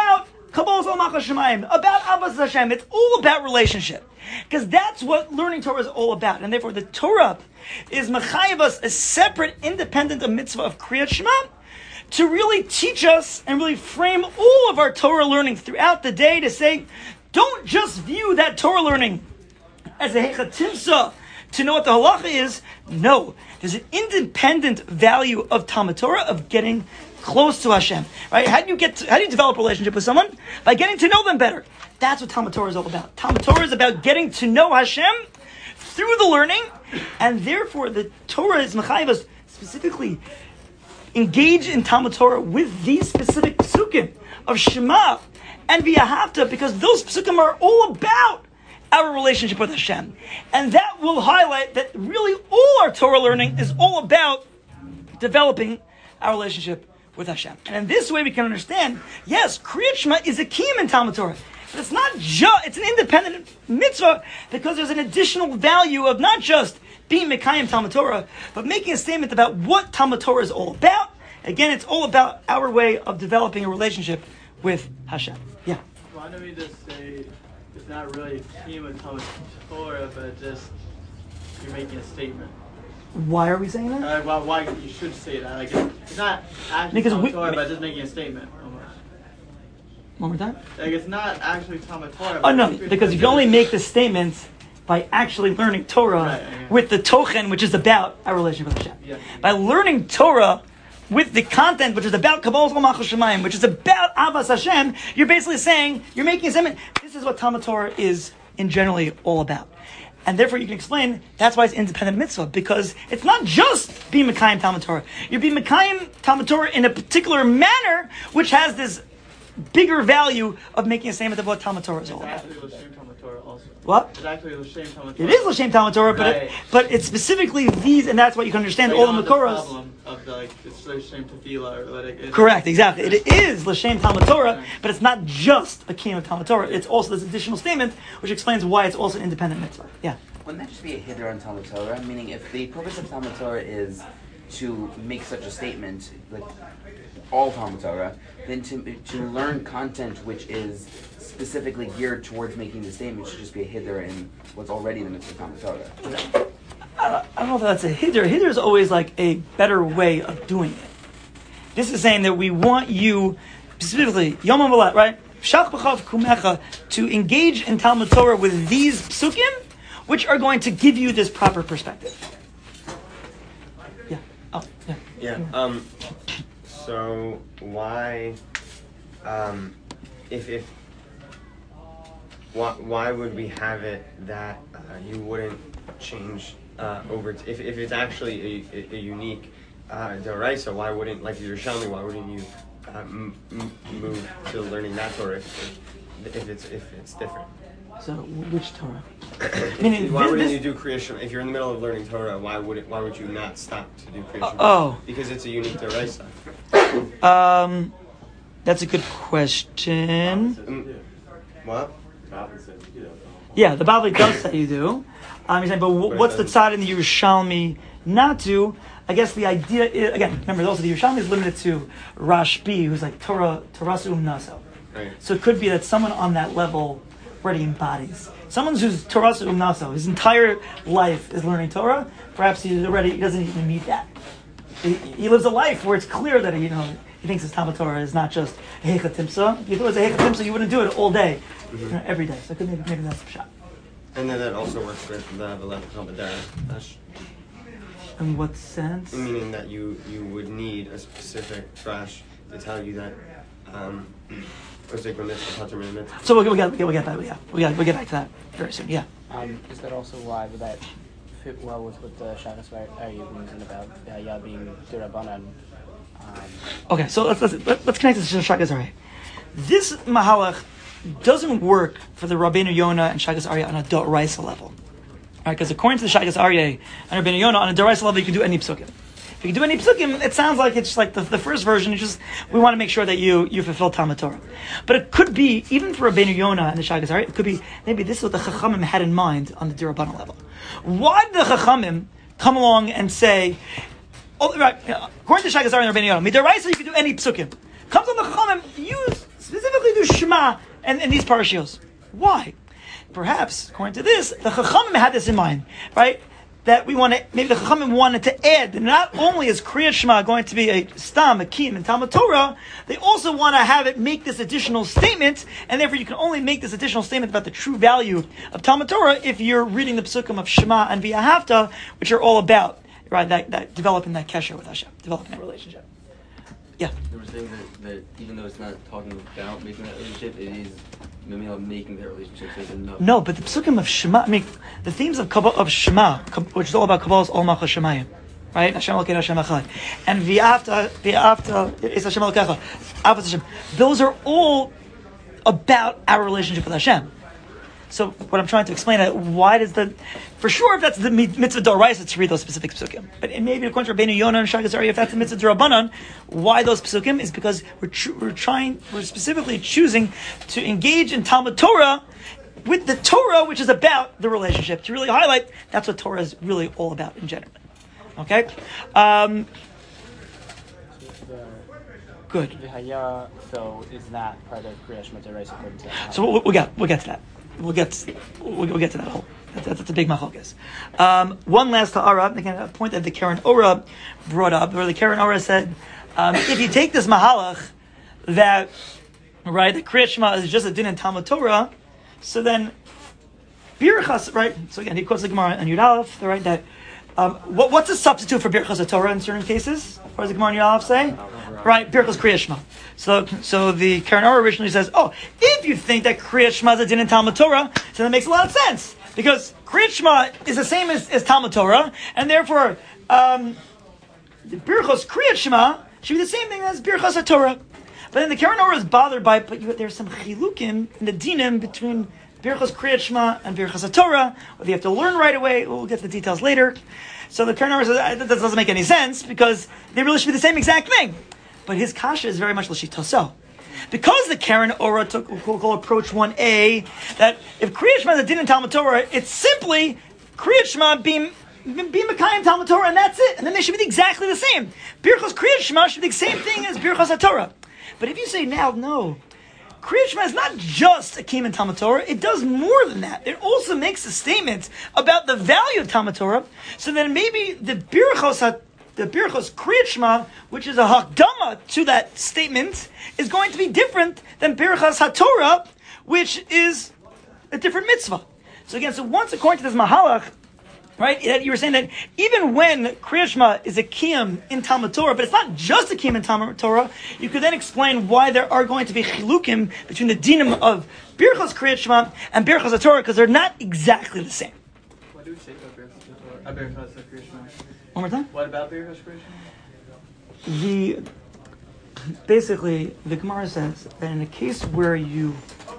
Kabbalah Zolmach HaShemayim, about Abbas Hashem. It's all about relationship. Because that's what learning Torah is all about. And therefore the Torah is mechayev us a separate, independent of mitzvah of Kriyat Shema to really teach us and really frame all of our Torah learning throughout the day to say, don't just view that Torah learning as a hechatimsa to know what the halacha is. No, there's an independent value of Talmud Torah, of getting close to Hashem. Right? How do you get? To, how do you develop a relationship with someone? By getting to know them better. That's what Talmud Torah is all about. Talmud Torah is about getting to know Hashem through the learning, and therefore the Torah is mechayev us specifically engage in Talmud Torah with these specific psukim of Shema and V'ahavta, because those psukim are all about our relationship with Hashem. And that will highlight that really all our Torah learning is all about developing our relationship with Hashem. And in this way we can understand, yes, Kriyat Shema is a kiyum in Talmud Torah. But it's not just, it's an independent mitzvah because there's an additional value of not just being Mekayim Talmud Torah, but making a statement about what Talmud Torah is all about. Again, it's all about our way of developing a relationship with Hashem. Yeah? Why don't we just say it's not really a kiyum of Talmud Torah, but just you're making a statement? Why are we saying that? Uh, well, why you should say that? Like it's, it's not actually Because Talmud we- Torah, but just making a statement. Almost. One more time? Like it's not actually Talmud Torah. Oh but no, it's- because if you only make the statements by actually learning Torah Right, yeah. with the tochen, which is about our relationship with Hashem. Yeah. By learning Torah with the content, which is about Kabbalah Zolmach HaShemayim, which is about Ahavas Hashem, you're basically saying, you're making a statement, this is what Talmud Torah is in generally all about. And therefore you can explain, that's why it's independent mitzvah, because it's not just being Mekayim Talmud Torah. You're being Mekayim Talmud Torah in a particular manner, which has this bigger value of making a statement of what Talmud Torah is all It's about. actually L'Shem Talmud Torah also. What? It's actually L'Shem Talmud It Torah. is L'Shem Talmud Torah, but it, Right. but it's specifically these, and that's what you can understand So all you the don't have Makoros. problem of the, like it's L'Shem Tefillah or like it's, Correct, exactly. It is L'Shem Talmud Torah, but it's not just a kiyum of Talmud Torah. It's also this additional statement, which explains why it's also an independent mitzvah. Yeah. Wouldn't that just be a hither on Talmud Torah? Meaning, if the purpose of Talmud Torah is to make such a statement, like all Talmud Torah, then to to learn content which is specifically geared towards making the statement should just be a hither in what's already the mitzvah of Talmud Torah. I don't, I don't know if that's a hiddur. Hiddur is always like a better way of doing it. This is saying that we want you, specifically, Yom HaValat, right? Shach b'chav kumecha, to engage in Talmud Torah with these psukim, which are going to give you this proper perspective. Yeah. Oh, yeah. Yeah. Um. So why, um, if if why why would we have it that uh, you wouldn't change uh, over t- if if it's actually a, a, a unique uh, deraisa? Why wouldn't, like Yerushalmi, why wouldn't you uh, m- m- move to learning that Torah if, if it's if it's different? So, which Torah? Meaning, Why this- wouldn't this- you do Kriya Shema? If you're in the middle of learning Torah, why would it, why would you not stop to do Kriya Shema? oh. Because it's a unique deraisa. Um, that's a good question. Mm, What? Yeah, the Bavli does say you do. Um, he's saying, but w- what's the tzad in the Yerushalmi not to? I guess the idea is, again, remember, also the Yerushalmi is limited to Rashbi, who's like Torah, Torasu Umnaso. Right. So it could be that someone on that level already embodies. Someone who's Torasu Umnaso, his entire life is learning Torah, perhaps he already he doesn't even need that. He, he lives a life where it's clear that, you know, he thinks his Talmud Torah is not just a hechatimsa. If it was a hechatimsa, you wouldn't do it all day, Mm-hmm. you know, every day. So it could maybe, maybe that's the shot. And then that also works with the Velat Chabadara. That's In what sense? meaning that you, you would need a specific trash to tell you that um Osik Mitzvah, Pater Mitzvah. So we'll, we'll, get, we'll get back. Yeah, we got we'll get back to that very soon. Yeah. Um, is that also why would that fit well with what the Shabbos are you mentioned about uh, Yah being Durabanan? Um, Okay, so let's let's let- let's connect this to Shagas Aryeh. This mahalach doesn't work for the Rabbeinu Yonah and Shagas Aryeh on a Doraisa level, all right? Because according to the Shagas Aryeh and Rabbeinu Yonah, on a Doraisa level, you can do any psukim. If you can do any psukim, it sounds like it's like the, the first version. It's just we want to make sure that you you fulfill Talmud Torah. But it could be even for Rabbeinu Yonah and the Shagas Aryeh, it could be maybe this is what the Chachamim had in mind on the Durabanan level. Why did the Chachamim come along and say? Oh, right. According to Shagas Aryeh and Rabbeinu Yonah, midaraisa you can do any psukim. Comes on the Chachamim, use specifically do Shema and, and these parashios. Why? Perhaps, according to this, the Chachamim had this in mind, right? That we want to, maybe the Chachamim wanted to add that not only is Kriyat Shema going to be a stam, a kiyum in Talmud Torah, they also want to have it make this additional statement, and therefore you can only make this additional statement about the true value of Talmud Torah if you're reading the Pesukim of Shema and V'ahavta, which are all about, right, that, that developing that kesher with Hashem, developing that relationship. Yeah? They were saying that, that even though it's not talking about making that relationship, it is maybe not making that relationship, so it's enough. No, but the Pesukim of Shema, I mean, the themes of Kabbalah, of Shema, which is all about Kabbalah's Ol Malchus Shemayim, right? Hashem Elokeinu Hashem Echad. And V'ahavta, V'ahavta is Hashem Elokecha. Avos Hashem. Those are all about our relationship with Hashem. So what I'm trying to explain is why does the, for sure if that's the mitzvah d'oraisa to read those specific psukim, but maybe according to Rabbeinu Yonah and Shai Gazari, if that's the mitzvah d'Rabbanan, why those psukim is because we're tr- we're trying, we're specifically choosing to engage in Talmud Torah with the Torah, which is about the relationship, to really highlight that's what Torah is really all about in general. Okay? Um, good. V'haya, so is that part of Kriyat Shema D'oraisa according to that? So we'll, we'll get we'll get to that. We'll get we'll, we'll get to that whole. That's, that's a big machlokes. Um, one last ta'ara, again, a point that the Karen Ora brought up, where the Karen Ora said, um, if you take this mahalach that right, the Kriyat Shema is just a din in Talmud Torah, so then birchas, right? So again, he quotes the Gemara and Yud Aleph, right? That um, what, what's a substitute for birchas Torah in certain cases? What does the Gemara and Yud Aleph say? Right, birchas Kriyat Shema. So, so the Karen Ora originally says, oh, if you think that Kriyat Shema is a din in Talmud Torah, so that makes a lot of sense. Because Kriyat Shema is the same as, as Talmud Torah, and therefore, um, the Birchos Kriyat Shema should be the same thing as Birchos HaTorah. But then the Karen Ora is bothered by, but you, there's some chilukim in the dinim between Birchos Kriyat Shema and Birchos HaTorah, whether you have to learn right away. We'll get to the details later. So the Karen Ora says, that doesn't make any sense, because they really should be the same exact thing. But his kasha is very much l'shitaso. Because the Karen Ora took we'll call approach one A, that if Kriyat Shema is a din in Talmud Torah, it's simply Kriyat Shema being being Mekayim Talmud Torah, and that's it. And then they should be exactly the same. Birchos Kriyat Shema should be the same thing as Birchos HaTorah. But if you say now, no, Kriyat Shema is not just a kiyum in Talmud Torah, it does more than that. It also makes a statement about the value of Talmud Torah, so then maybe the Birchos HaTorah, the Birchos Kriyat Shema, which is a hakdama to that statement, is going to be different than Birchos HaTorah, which is a different mitzvah. So again, so once according to this mahalach, right, that you were saying that even when Kriyat Shema is a kiyum in Talmud Torah, but it's not just a kiyum in Talmud Torah, you could then explain why there are going to be chilukim between the dinim of Birchos Kriyat Shema and Birchos HaTorah, because they're not exactly the same. What do we say about Birchos HaTorah? Birchos Kriyat Shema? One more time? What about Birchos Kriyat Shema? The basically the Gemara says that in a case where you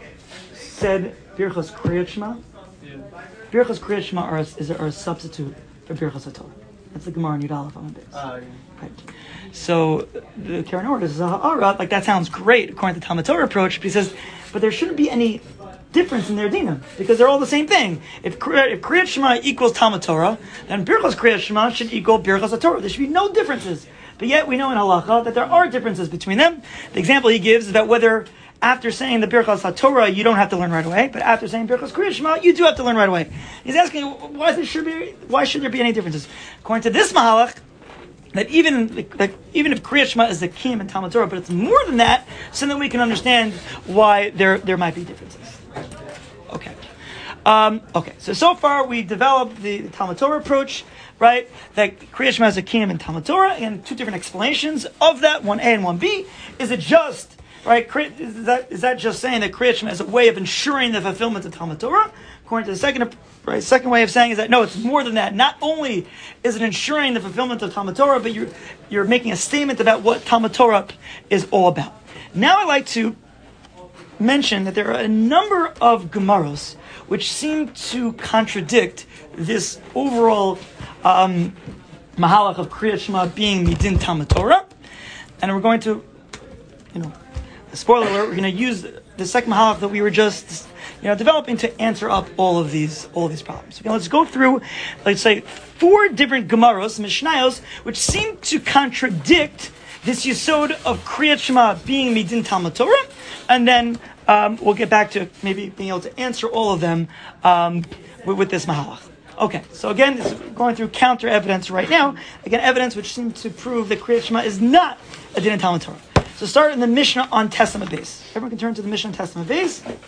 said Birchos Kriyat Shema, Yeah. Birchos Kriyat Shema are a, is a, are a substitute for Birchos HaTorah. That's the Gemara in Yud Aleph on the base. Ah, yeah. Right. So the Karen Ora is a ha'ara, like that sounds great according to the Talmud Torah approach, but he says, but there shouldn't be any difference in their dinam, because they're all the same thing. If, if Kriyat Shema equals Talmud Torah, then Birchos Kriyat Shema should equal Birchos HaTorah. There should be no differences. But yet we know in halacha that there are differences between them. The example he gives is that whether after saying the Birchos HaTorah you don't have to learn right away, but after saying Birchos Kriyat Shema you do have to learn right away. He's asking why there should be why should there be any differences? According to this mahalach, that even like, even if Kriyat Shema is the kiyum in Talmud Torah, but it's more than that, so then we can understand why there there might be differences. Okay. Um, okay, so so far we developed the, the Talmud Torah approach, right? That Kriyat Shema is a kiyum in Talmud Torah, and two different explanations of that, one A and one B. Is it just, right, is that, is that just saying that Kriyat Shema is a way of ensuring the fulfillment of Talmud Torah? According to the second, right, second way of saying is that, no, it's more than that. Not only is it ensuring the fulfillment of Talmud Torah, but you're, you're making a statement about what Talmud Torah is all about. Now I'd like to mention that there are a number of Gemaros which seem to contradict this overall um, mahalach of Kriyat Shema being midin Talmud Torah, and we're going to, you know, spoiler alert, we're going to use the second mahalach that we were just, you know, developing to answer up all of these all of these problems. Okay, let's go through, let's say, four different Gemaros, Mishnayos, which seem to contradict this yesod of Kriyat Shema being midin Talmud Torah, and then um, we'll get back to maybe being able to answer all of them um, with, with this mahalach. Okay, so again, this is going through counter evidence right now. Again, evidence which seems to prove that Kriyat Shema is not a din in Talmud Torah. So start in the Mishnah on Testament base. Everyone can turn to the Mishnah on Testament base. All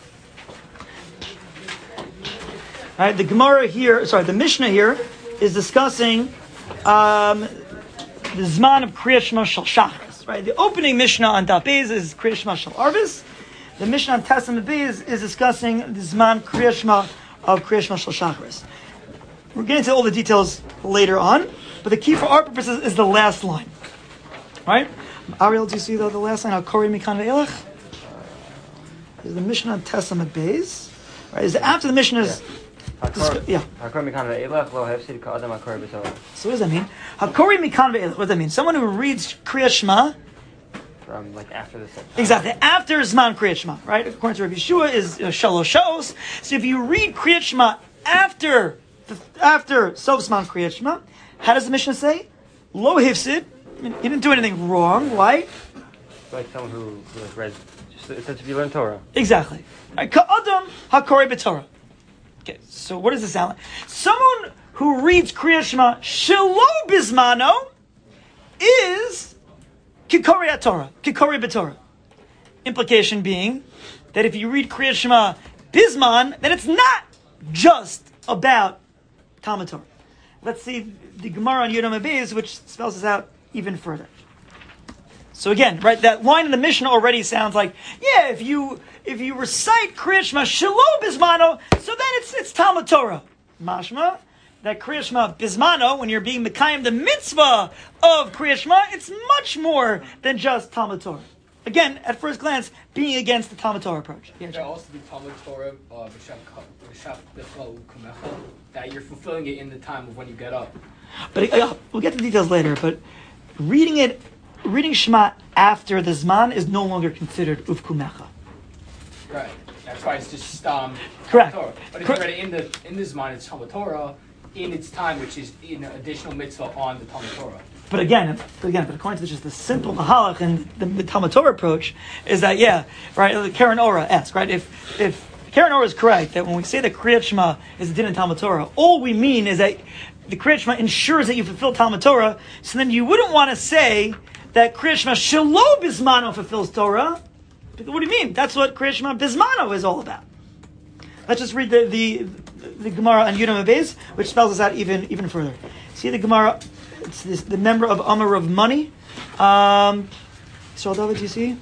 right, the Gemara here, sorry, the Mishnah here is discussing um, the Zman of Kriyat Shema Shel Shachris. Right, the opening Mishnah on Daf Beis is Kriyat Shema Shel Arvis. The Mishnah on Testament Beis is discussing the Zman Kriyat Shema of Kriyat Shema Shel Shachris. We're getting to all the details later on, but the key for our purposes is the last line. Right? Ariel, do you see the, the last line? Hakori mikan ve'elach? Is the Mishnah on Testament Beis? Right? Is it after the Mishnah is... Yeah. Hakori mikan ve'elach lo hefsid ka'adam hakori b'torah. So what does that mean? Hakori mikan ve'elach. What does that mean? Someone who reads Kriyat Shema... From like after the set. Exactly. After Zman Kriyat Shema. Right? According to Rabbi Yeshua is uh, Shalosh Shos. So if you read Kriyat Shema after... After Sof Zman Kriyat Shema, how does the Mishnah say? Lo hifsid. I mean, he didn't do anything wrong. Why? It's like someone who, who like read. Just, it says if you learn Torah. Exactly. Ka'adam hakori b'Torah. Okay. So what does this sound like? Someone who reads Kriyat Shema shelo bismano is kikori aTorah, kikori b'Torah. Implication being that if you read Kriyat Shema bisman, then it's not just about Talmud Torah. Let's see the Gemara on Yudam Abiz, which spells this out even further. So again, right, that line in the Mishnah already sounds like, yeah, if you if you recite Kriyat Shema Shelo Bismano, so then it's it's Talmud Torah. Mashma, that Kriyat Shema Bismano, when you're being Mekayim the mitzvah of Kriyat Shema, it's much more than just Talmud Torah. Again, at first glance, being against the Talmud Torah approach. Yeah, there also be Talmud Torah, uh, that you're fulfilling it in the time of when you get up. But uh, we'll get to the details later. But reading it, reading Shema after the Zman is no longer considered ufkumecha. Right. That's why it's just um, correct. Torah. But if Correct. you read it in the in the Zman, it's Talmud Torah in its time, which is an additional mitzvah on the Talmud Torah. But again, but again, but according to just the simple mahalach and the, the Talmud Torah approach is that yeah, right? Karen Ora asks, right? If if Karen Ora is correct that when we say that Kriyat Shema is a din in Talmud Torah, all we mean is that the Kriyat Shema ensures that you fulfill Talmud Torah. So then you wouldn't want to say that Kriyat Shema Shelo Bismano fulfills Torah. What do you mean? That's what Kriyat Shema Bismano is all about. Let's just read the the, the Gemara on Yudam Abiz, which spells this out even even further. See the Gemara. It's this, the member of Amar of Money. Um, so, David, do you see?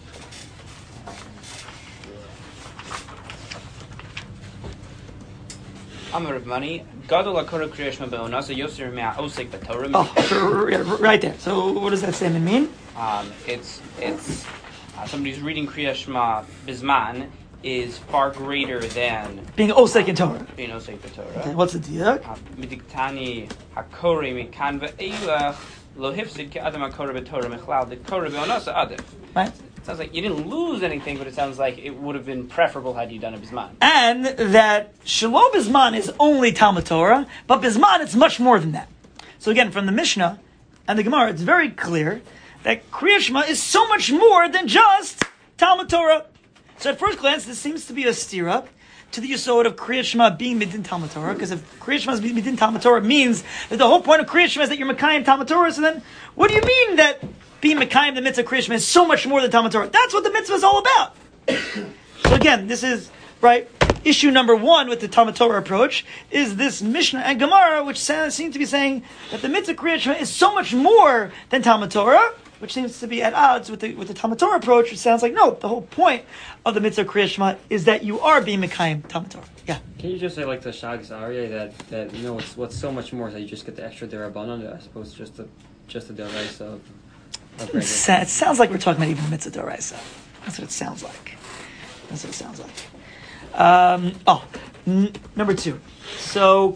Amar of Money. Gadol hakora Kriyat Shema be'onasa yoser me'a'osek b'Torah. Oh, right there. So, what does that statement mean? Um, it's it's uh, somebody who's reading Kriyat Shema bisman is far greater than being osek in Torah. Being osek b'Torah. Okay, what's the diak? Midiktani hakori mikan ve'elach lo hifsid ke'adam hakori b'Torah mechlal dekori be'onasa adif. Right. It sounds like you didn't lose anything, but it sounds like it would have been preferable had you done it bisman. And that Shelo Bisman is only Talmud Torah, but Bisman it's much more than that. So again, from the Mishnah and the Gemara, it's very clear that Kriyat Shema is so much more than just Talmud Torah. So at first glance, this seems to be a steer-up to the yesod of Kriyat Shema being midin Talmud Torah, because if Kriyat Shema is midin Talmud Torah means that the whole point of Kriyat Shema is that you're Mekayim Talmud Torah, so then what do you mean that being Mekayim the mitzvah of Kriyat Shema is so much more than Talmud Torah? That's what the mitzvah is all about. So again, this is, right, issue number one with the Talmud Torah approach, is this Mishnah and Gemara, which seem to be saying that the mitzvah of Kriyat Shema is so much more than Talmud Torah, which seems to be at odds with the with the Talmud Torah approach, which sounds like, no, the whole point of the mitzvah Kriyat Shema is that you are being Mekayim Talmud Torah. Yeah. Can you just say like the Shagas Aryeh that, that you know what's, what's so much more is that you just get the extra Derabanan as opposed to just the just the Deraisa of, of It, sa- it sounds like we're talking about even the mitzvah Deraisa. That's what it sounds like. That's what it sounds like. Um, oh, n- number two. So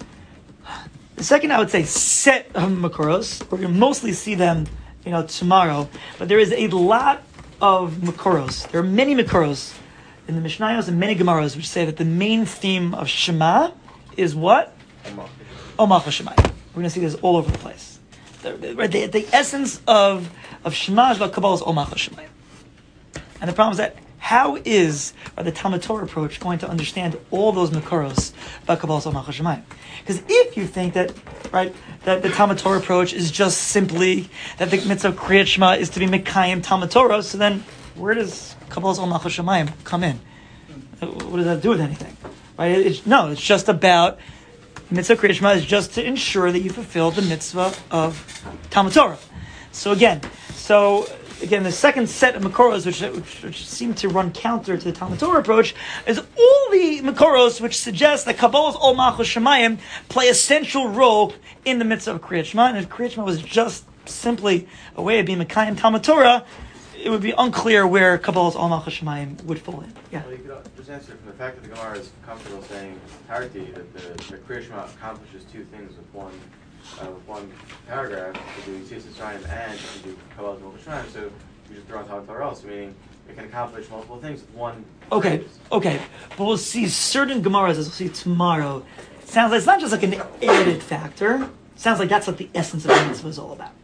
the second, I would say, set of Makoros. We're going to mostly see them, you know, tomorrow. But there is a lot of Makoros. There are many Makoros in the Mishnayos and many Gemaros which say that the main theme of Shema is what? Omach HaShemayim. We're going to see this all over the place. The, the, the, the essence of, of Shema is about Kabbalah's Omach HaShemayim. And the problem is that how is uh, the Talmud Torah approach going to understand all those Makoros about Kabbalas Ol Malchus Shemayim? Because if you think that, right, that the Talmud Torah approach is just simply that the mitzvah of Kriyat Shema is to be Mekayim Talmud Torah, so then where does Kabbalas Ol Malchus Shemayim come in? What does that do with anything? Right? It's, no, it's just about mitzvah Kriyat Shema is just to ensure that you fulfill the mitzvah of Talmud Torah. So again, so again, the second set of Makoros, which, which, which seem to run counter to the Talmud Torah approach, is all the Makoros which suggest that Kabbalas Ol Malchus Shemayim play a central role in the mitzvah of Kriyat Shema. And if Kriyat Shema was just simply a way of being Mekayim Talmud Torah, it would be unclear where Kabbalas Ol Malchus Shemayim would fall in. Yeah. Well, you could just answer from the fact that the Gemara is comfortable saying entirety that the, the Kriyat Shema accomplishes two things with one uh, with one paragraph, to do Yitzhak Mitzrayim and to do Kabbalas Ol Malchus Shemayim. So you just throw on top of Torah else, meaning it can accomplish multiple things with one. Okay, phrase. okay, but we'll see certain Gemaras, as we'll see tomorrow. It sounds like it's not just like an added factor. It sounds like that's what the essence of the mitzvah is all about.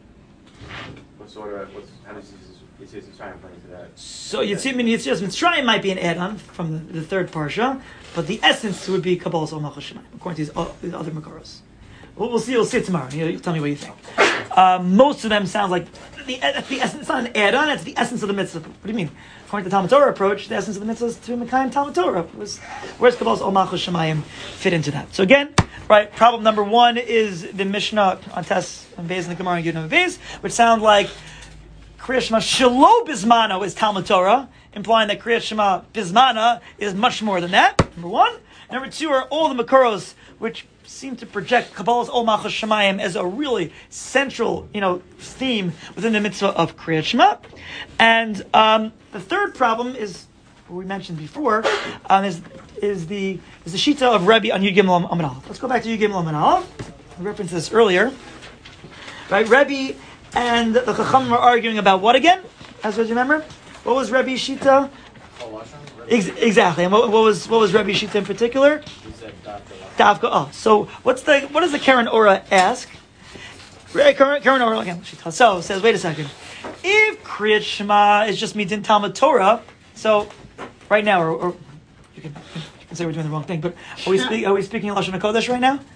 What sort of what's how does Yitzhak Mitzrayim play into that? So Yitzhak Mitzrayim might be an add-on from the, the third parsha, but the essence would be Kabbalas Ol Malchus Shemayim, according to these, uh, these other Makaros. We'll, we'll see. We'll see it tomorrow. You, you'll tell me what you think. Uh, most of them sound like the, the essence. It's not an add-on. It's the essence of the mitzvah. What do you mean? According to the Talmud Torah approach, the essence of the mitzvah is to Mekayim Talmud Torah. Where's Kabbalas Ol Malchus Shemayim fit into that? So again, right. Problem number one is the Mishnah on Tes and Beis and the Gemara on Yud and Beis, which sound like Kriyat Shema Shelo Bismana is Talmud Torah, implying that Kriyat Shema Bismana is much more than that. Number one. Number two are all the Makoros which seem to project Kabbalas Ol Malchus Shemayim as a really central, you know, theme within the mitzvah of Kriyat Shema. And um, the third problem is what we mentioned before, um, is is the is the shita of Rebbe on Yud Gimel Amud Aleph. Let's go back to Yud Gimel Amud Aleph. We referenced this earlier, right? Rebbe and the Chachamim are arguing about what again? As you remember, what was Rebbe's shita? Ex- exactly. And what, what was what was Rebbe shita in particular? He said Davka. Oh, so what's the what does the Karen Ora ask? Karen, Karen Ora again. So says, wait a second. If Kriyat Shema is just midin Talmud Torah, so right now, or, or you, can, you can say we're doing the wrong thing, but are we speak, are we speaking Lashon HaKodesh right now?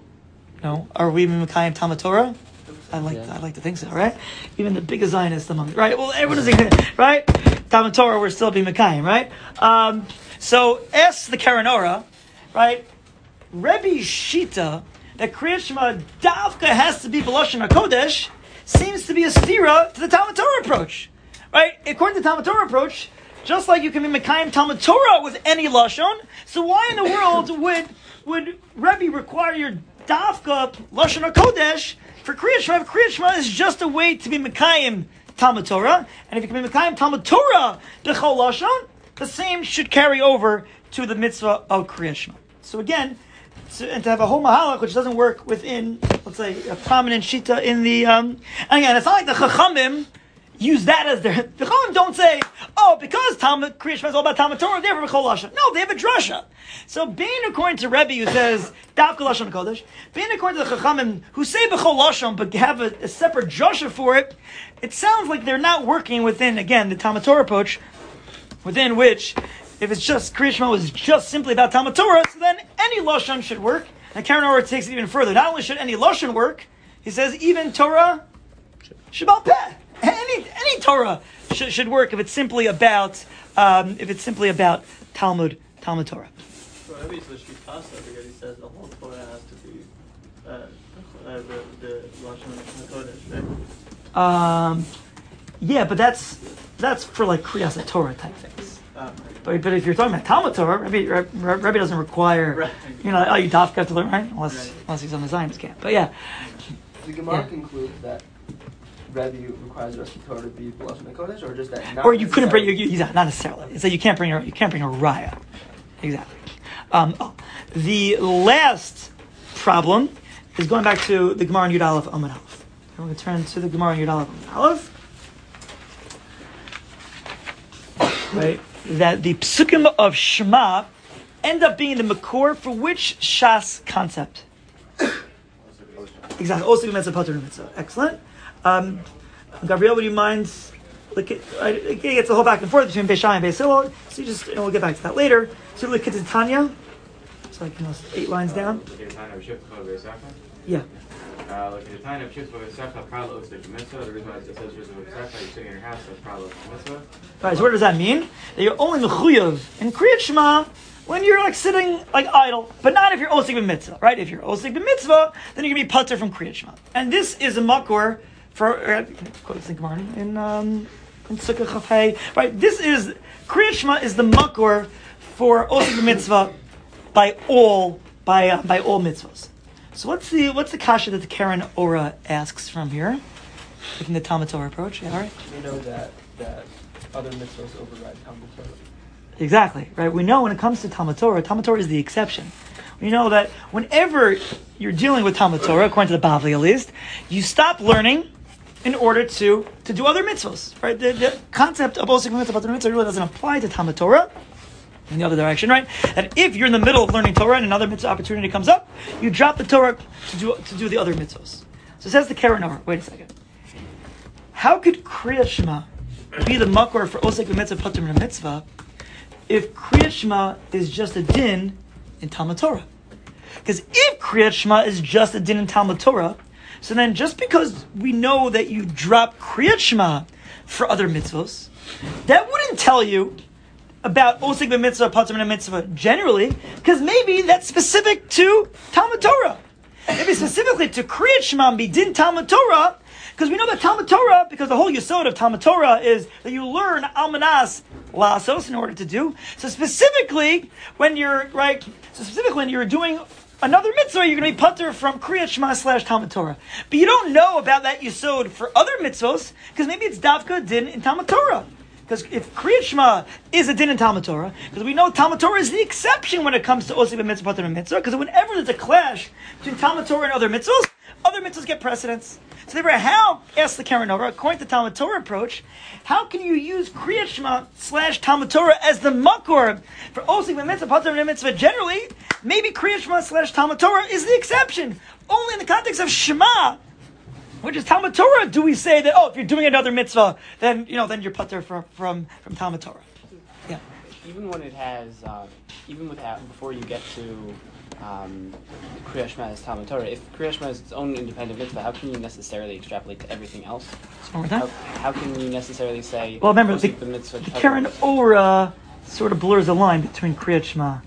No. Are we Mekayim Talmud Torah? I like yeah. I like to think so, right? Even the biggest Zionist among right. Well, everyone is right. Talmud Torah, we're still being Mekayim, right? Um, so ask the Karen Ora, right? Rebbe's shita that Kriyat Shema Davka has to be B'Lashon HaKodesh seems to be a stira to the Talmud Torah approach, right? According to the Talmud Torah approach, just like you can be Mekayim Talmud Torah with any Lashon, so why in the world would would Rebbe require your Davka Lashon HaKodesh for Kriyat Shema? Kriyat Shema is just a way to be Mekayim Talmud Torah, and if you can be Mekayim Talmud Torah B'chol Lashon, the same should carry over to the mitzvah of Kriyat Shema. So again, to, and to have a whole mahalach which doesn't work within, let's say, a prominent shita in the, um, and again, it's not like the Chachamim use that as their, the Chachamim don't say, oh, because Talmud, Kriyat Shema is all about Talmud Torah, therefore B'chol Lashon. No, they have a drasha. So being according to Rebbe who says, Davka Lashon Kodesh, being according to the Chachamim who say B'chol Lashon but have a, a separate drasha for it, it sounds like they're not working within, again, the Talmud Torah approach, within which, if it's just, Kriyat Shema was just simply about Talmud Torah, so then any Lashon should work. And Karen Ora takes it even further. Not only should any Lashon work, he says even Torah Shabbal Peh. Any any Torah should, should work if it's simply about um, if it's simply about Talmud Talmud Torah. So Rebbe's the Shitasa because he says the whole Torah has to be uh, uh, the the Lashon HaKodesh, right? Um, yeah, but that's that's for like Kriyas Torah type things. Uh, But, but if you're talking about Talmud Torah, Rebbe, Rebbe, Rebbe doesn't require, right. you know, oh, you dafka have to learn, right? Unless, right. unless he's on the Zionist camp. But yeah. The Gemara yeah. concludes that Rebbe requires the rest of Torah to be B'Lashon HaKodesh, or just that not Or you couldn't bring, you, you, not necessarily. It's like you can't bring a, you can't bring a raya. Exactly. Um, oh. The last problem is going back to the Gemara in Yud Aleph Amud Aleph. I'm going to turn to the Gemara in Yud Aleph Amud Aleph. Right. That the psukim of Shema end up being the makor for which Shas concept? Exactly. Also, mitzvah, patur mitzvah. Excellent. Um, Gabriel, would you mind like it, right, it gets a whole back and forth between Beis Shammai and Beis Hillel. So you just, you know, we'll get back to that later. So look at Tanya. It's like, you know, eight lines down. Yeah. Uh, like in the time of Shifts V'Secha, probably looks like a mitzvah. The reason why it says Shifts V'Secha, you're sitting in your house, that's probably like a mitzvah. Right, so what does that mean? That you're only mechuyev in Kriyat Shema when you're like sitting like idle, but not if you're osik b'mitzvah, right? If you're osik b'mitzvah, then you're gonna be pater from Kriyat Shema. And this is a makor for uh, quote think in um in Sukkah Chafei, right? This is Kriyat Shema is the makor for osik b'mitzvah by all by uh, by all mitzvahs. So what's the what's the kasha that the Karen Ora asks from here? Taking the Talmud Torah approach, yeah, all right? We know that that other mitzvahs override Talmud Torah. Exactly, right? We know when it comes to Talmud Torah, Talmud Torah is the exception. We know that whenever you're dealing with Talmud Torah, according to the Bavli at least, you stop learning in order to, to do other mitzvahs, right? The, the concept of osik mitzvah, mitzvah really doesn't apply to Talmud Torah in the other direction, right? That if you're in the middle of learning Torah and another mitzvah opportunity comes up, you drop the Torah to do to do the other mitzvahs. So it says the Karen Ora, wait a second. How could Kriyat Shema be the makor for osik mitzvah pater min mitzvah if Kriyat Shema is just a din in Talmud Torah? Because if Kriyat Shema is just a din in Talmud Torah, so then just because we know that you drop Kriyat Shema for other mitzvahs, that wouldn't tell you about osik b'mitzvah, pater min mitzvah generally, because maybe that's specific to Talmud Torah. Maybe specifically to Kriyat Shema be din Talmud Torah, because we know that Talmud Torah, because the whole yesod of Talmud Torah is that you learn almanas lasos in order to do. So specifically, when you're right, so specifically when you're doing another mitzvah, you're going to be pater from Kriyat Shema slash Talmud Torah. But you don't know about that yesod for other mitzvahs, because maybe it's davka din in Talmud Torah. Because if Kriyat Shema is a din in Talmud Torah, because we know Talmud Torah is the exception when it comes to osik b'mitzvah, pater min mitzvah, because whenever there's a clash between Talmud Torah and other mitzvahs, other mitzvahs get precedence. So therefore, how, asks the Karen Ora, according to the Talmud Torah approach, how can you use Kriyat Shema slash Talmud Torah as the makor for osik b'mitzvah, pater min mitzvah generally? Maybe Kriyat Shema slash Talmud Torah is the exception. Only in the context of Shema, which is Talmud Torah, do we say that, oh, if you're doing another mitzvah, then, you know, then you're pater from, from, from Talmud Torah. Yeah. Even when it has, uh, even without, before you get to um, Kriyat Shema as Talmud Torah, if Kriyat Shema is its own independent mitzvah, how can you necessarily extrapolate to everything else? One more time. How, how can you necessarily say, well, remember, the, the, mitzvah the Karen Ora sort of blurs the line between Kriyat Shema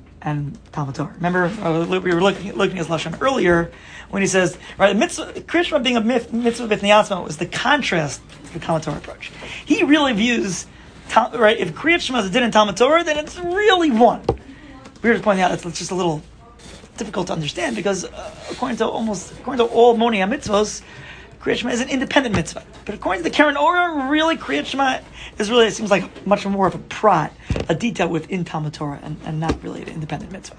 and Talmud Torah. Remember, uh, we were looking, looking at his Lashon earlier, when he says, right, the mitzvah, Kriyat Shema being a myth, mitzvah b'fnei atzma was the contrast to the Talmud Torah approach. He really views, right, if Kriyat Shema is a din in Talmud Torah, then it's really one. We were just pointing out it's just a little difficult to understand because uh, according to almost, according to all Moni HaMitzvos, Kriyat Shema is an independent mitzvah. But according to the Karen Ora, really Kriyat Shema is really, it seems like much more of a prat, a detail within Talmud Torah and, and not really an independent mitzvah.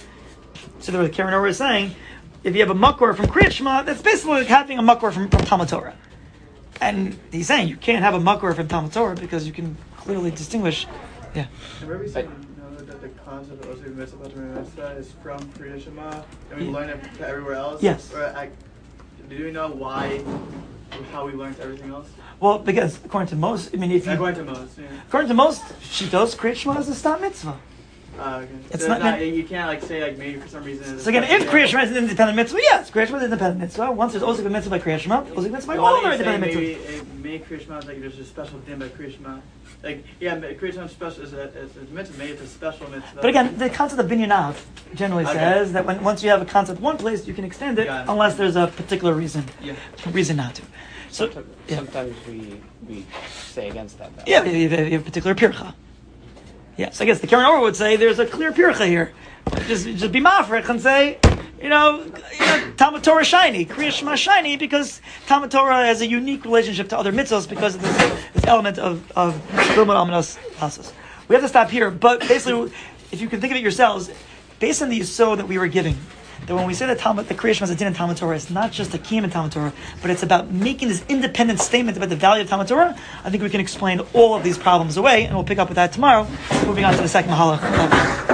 So the Karen Ora is saying, if you have a makor from Kriyat Shema, that's basically like having a makor from, from Talmud Torah. And he's saying you can't have a makor from Talmud Torah because you can clearly distinguish. Yeah. Remember we said you know, that the concept of osik mitzvah, pater min mitzvah is from Kriyat Shema, and we yeah. learn it everywhere else? Yes. Or, I, do we know why, how we learned everything else? Well, because according to most, I mean, if you... According to most, yeah. According to most Shitos, Kriyat Shema is a stam mitzvah. Uh, okay. It's so not, not you can't like say like maybe for some reason. So again, if Kriyat Shema is an independent mitzvah, yes, Kriyat Shema is an independent mitzvah. Once there's osik mitzvah by Kriyat Shema, osik mitzvah by all other independent mitzvahs. Maybe maybe Kriyat Shema is like there's a special din by Kriyat Shema. Like yeah, Kriyat Shema special is a, is a mitzvah. Maybe it's a special mitzvah. But again, the concept of binyan generally okay. says that when once you have a concept one place, you can extend it unless there's a particular reason, yeah. reason not to. So sometimes, yeah. sometimes we we say against that. Though. Yeah, you have, you have a particular pircha. Yes, I guess the Karen Ora would say there's a clear pircha here. Just, just be mafrech and say, you know, you know, Talmud Torah shiny, Kriyat Shema shiny, because Talmud Torah has a unique relationship to other mitzvahs because of this, this element of of Limud Almanos Lasos. We have to stop here, but basically, if you can think of it yourselves, based on the yesod that we were giving, that when we say that Talmud, the Kriyat Shema is a din in Talmud Torah, it's not just a kiyum in Talmud Torah, but it's about making this independent statement about the value of Talmud Torah. I think we can explain all of these problems away, and we'll pick up with that tomorrow, moving on to the second mahalach.